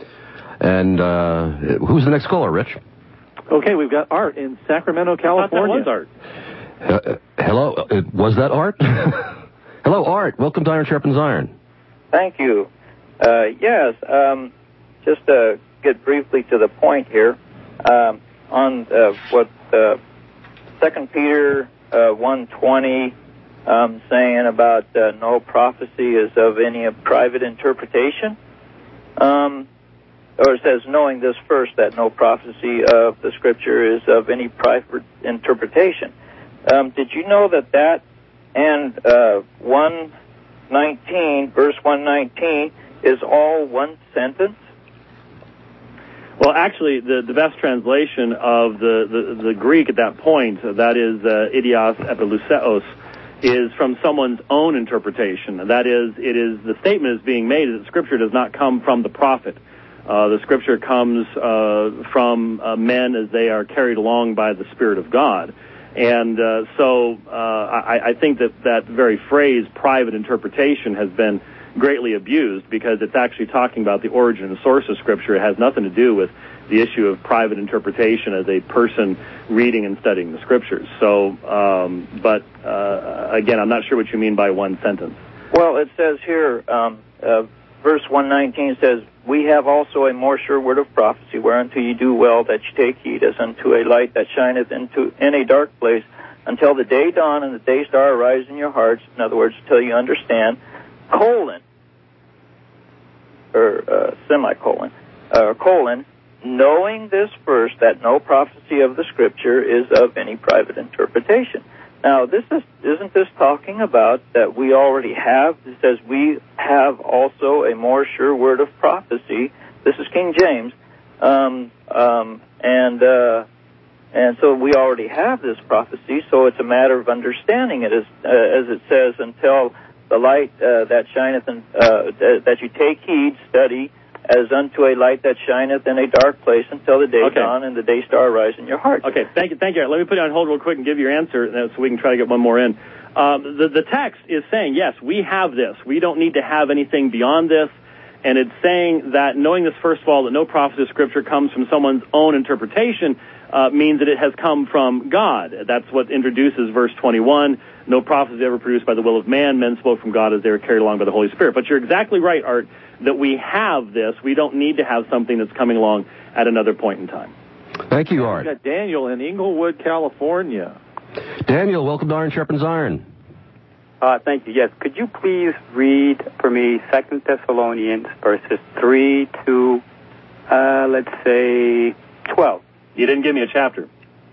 And uh, who's the next caller, Rich? Okay, we've got Art in Sacramento, California. I thought that was Art. Uh, hello? Uh, was that Art? Hello, Art. Welcome to Iron Sharpens Iron. Thank you. Uh, yes, um, just to get briefly to the point here, um, on uh, what uh, Second Peter uh, one twenty um, saying about uh, no prophecy is of any private interpretation. Um, or it says, knowing this first, that no prophecy of the Scripture is of any private interpretation. Um, did you know that that and uh, one nineteen, verse one nineteen, is all one sentence? Well, actually, the, the best translation of the, the, the Greek at that point, that is uh, idios epiluseos, is from someone's own interpretation. That is, it is the statement is being made that Scripture does not come from the prophet. Uh, the Scripture comes uh, from uh, men as they are carried along by the Spirit of God. And uh, so uh, I, I think that that very phrase, private interpretation, has been greatly abused because it's actually talking about the origin and source of Scripture. It has nothing to do with the issue of private interpretation as a person reading and studying the Scriptures. So, um, but uh, again, I'm not sure what you mean by one sentence. Well, it says here, um, uh, verse one nineteen says, we have also a more sure word of prophecy, whereunto you do well that you take heed, as unto a light that shineth into in a dark place, until the day dawn and the day star arise in your hearts. In other words, until you understand, colon, or uh, semicolon, uh, colon, knowing this first, that no prophecy of the Scripture is of any private interpretation. Now, this is, isn't this talking about that we already have? It says we have also a more sure word of prophecy. This is King James, um, um, and uh, and so we already have this prophecy. So it's a matter of understanding it, as uh, as it says, until the light uh, that shineth, and uh, that you take heed, study, as unto a light that shineth in a dark place, until the day Okay. dawn and the day star arise in your heart. Okay, thank you, thank you. Let me put you on hold real quick and give you your answer uh, so we can try to get one more in. Um, the, the text is saying, yes, we have this. We don't need to have anything beyond this. And it's saying that knowing this, first of all, that no prophecy of Scripture comes from someone's own interpretation uh, means that it has come from God. That's what introduces verse twenty-one. No prophecy ever produced by the will of man. Men spoke from God as they were carried along by the Holy Spirit. But you're exactly right, Art, that we have this. We don't need to have something that's coming along at another point in time. Thank you, Art. We've got Daniel in Inglewood, California. Daniel, welcome to Iron Sharpens Iron. Uh, thank you. Yes. Could you please read for me Second Thessalonians verses three to, uh, let's say, twelve? You didn't give me a chapter.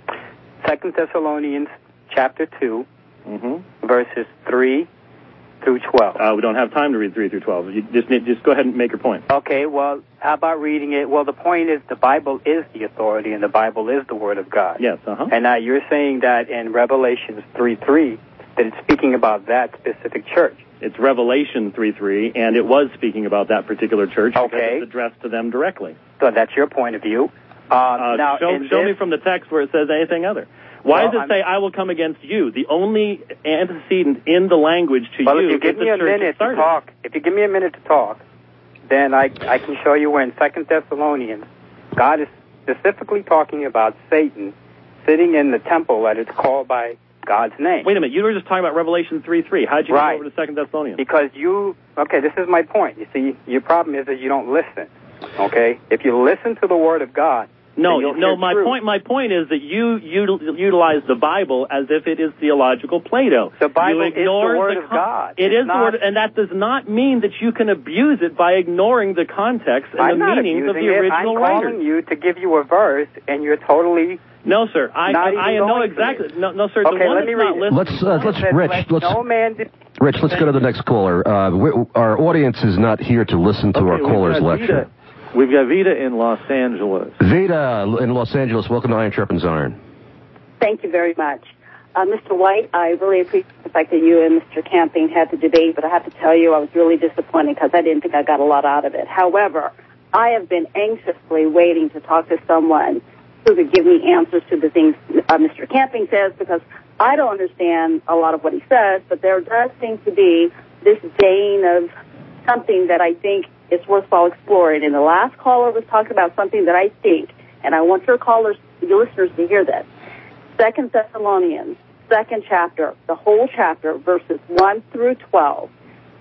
Second Thessalonians chapter two, Mm-hmm. verses three through twelve. Uh, we don't have time to read three through twelve. You just need, just go ahead and make your point. Okay, well, how about reading it? Well, the point is the Bible is the authority, and the Bible is the Word of God. Yes, uh-huh. And now you're saying that in Revelations three three, that it's speaking about that specific church. It's Revelation three three, and it was speaking about that particular church because Okay. it's addressed to them directly. So that's your point of view. Uh, Uh, now, show in show this- me from the text where it says anything other. Why Well, does it I'm- say, I will come against you? The only antecedent in the language to Well, you if you give is the me a church it minute to started. talk, if you give me a minute to talk, then I I can show you where in Second Thessalonians, God is specifically talking about Satan sitting in the temple that is called by God's name. Wait a minute, you were just talking about Revelation three three. How'd you Right. go over to Second Thessalonians? Because you, okay, this is my point. You see, your problem is that you don't listen. Okay, if you listen to the Word of God. No, then you'll no. hear My truth. point, my point is that you, you utilize the Bible as if it is theological Plato. The Bible you is the ignore Word the of con- God. It It's is not- the Word, and that does not mean that you can abuse it by ignoring the context and I'm the not meanings of the abusing it. original I'm writers. calling you to give you a verse, and you're totally. No, sir. I Not I, even I know going to exactly. it. No, no, sir. Okay, the one let me that's not read it. listening- Let's, uh, let's, Let- Rich, let let's, no man did- Rich, let's go to the next caller. Uh, we, our audience is not here to listen to Okay, our we've caller's got lecture. Vita. We've got Vita in Los Angeles. Vita in Los Angeles, welcome to Iron Sharpens Iron. Thank you very much. Uh, Mister White, I really appreciate the fact that you and Mister Camping had the debate, but I have to tell you I was really disappointed because I didn't think I got a lot out of it. However, I have been anxiously waiting to talk to someone who could give me answers to the things uh, Mister Camping says, because I don't understand a lot of what he says, but there does seem to be this vein of something that I think is worthwhile exploring. And the last caller was talking about something that I think, and I want your callers, your listeners to hear this. Second Thessalonians, second chapter, the whole chapter, verses one through twelve,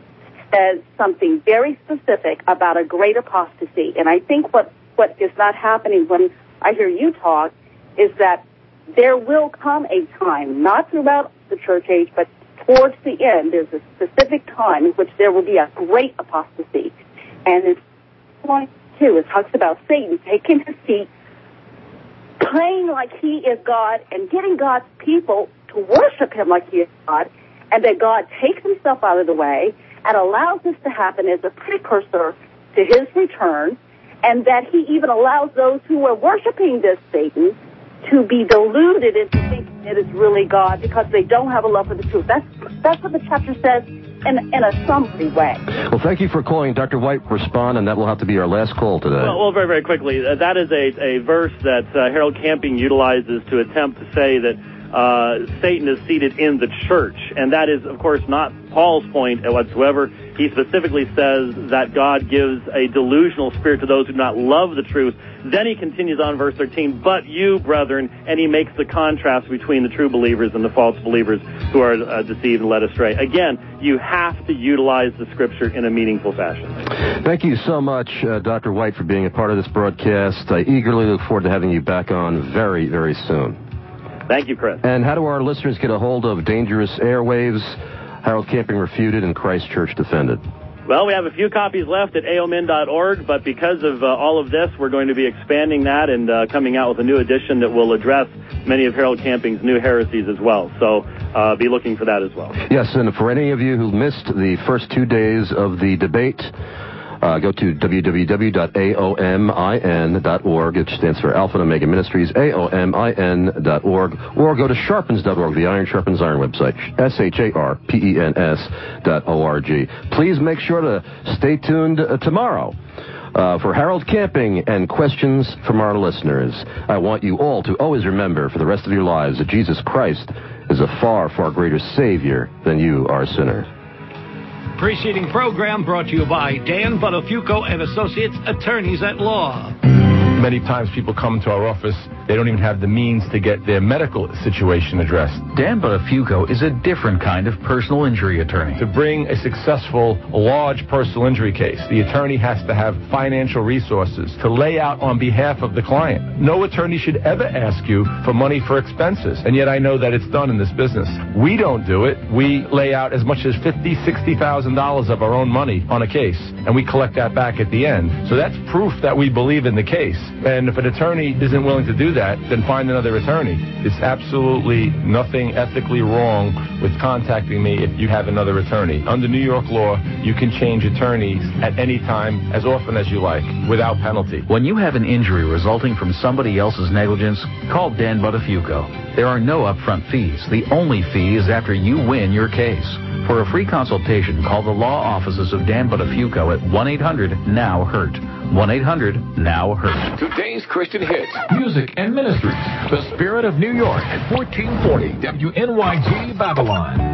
says something very specific about a great apostasy. And I think what, what is not happening when I hear you talk is that there will come a time, not throughout the church age, but towards the end, there's a specific time in which there will be a great apostasy. And in point two, it talks about Satan taking his seat, playing like he is God, and getting God's people to worship him like he is God, and that God takes himself out of the way and allows this to happen as a precursor to his return, and that he even allows those who are worshiping this Satan to be deluded into thinking it is really God because they don't have a love for the truth. That's that's what the chapter says in, in a summary way. Well, thank you for calling. Doctor White will respond, and that will have to be our last call today. Well, well very, very quickly, uh, that is a, a verse that uh, Harold Camping utilizes to attempt to say that uh, Satan is seated in the church, and that is, of course, not Paul's point whatsoever. He specifically says that God gives a delusional spirit to those who do not love the truth. Then he continues on verse thirteen, but you, brethren, and he makes the contrast between the true believers and the false believers who are uh, deceived and led astray. Again, you have to utilize the scripture in a meaningful fashion. Thank you so much, uh, Doctor White, for being a part of this broadcast. I eagerly look forward to having you back on very, very soon. Thank you, Chris. And how do our listeners get a hold of Dangerous Airwaves, Harold Camping Refuted, and Christ Church Defended? Well, we have a few copies left at A O M N dot org, but because of uh, all of this, we're going to be expanding that and uh, coming out with a new edition that will address many of Harold Camping's new heresies as well. So uh, be looking for that as well. Yes, and for any of you who missed the first two days of the debate, Uh, go to w w w dot a o m i n dot org, which stands for Alpha and Omega Ministries, A O M I N dot org, or go to sharpens dot org, the Iron Sharpens Iron website, S H A R P E N S dot O R G. Please make sure to stay tuned uh, tomorrow uh, for Harold Camping and questions from our listeners. I want you all to always remember for the rest of your lives that Jesus Christ is a far, far greater Savior than you are a sinner. Preceding program brought to you by Dan Buttafuoco and Associates, Attorneys at Law. Many times people come to our office They don't even have the means to get their medical situation addressed. Dan Buttafuoco is a different kind of personal injury attorney. To bring a successful, large personal injury case, the attorney has to have financial resources to lay out on behalf of the client. No attorney should ever ask you for money for expenses, and yet I know that it's done in this business. We don't do it. We lay out as much as fifty thousand dollars, sixty thousand dollars of our own money on a case, and we collect that back at the end. So that's proof that we believe in the case. And if an attorney isn't willing to do that, then find another attorney. It's absolutely nothing ethically wrong with contacting me if you have another attorney. Under New York law, you can change attorneys at any time, as often as you like, without penalty. When you have an injury resulting from somebody else's negligence, call Dan Buttafuoco. There are no upfront fees. The only fee is after you win your case. For a free consultation, call the law offices of Dan Buttafuoco at one eight hundred now hurt. one eight hundred now hurt. Today's Christian hits, music and ministries. The Spirit of New York at fourteen forty W N Y G Babylon.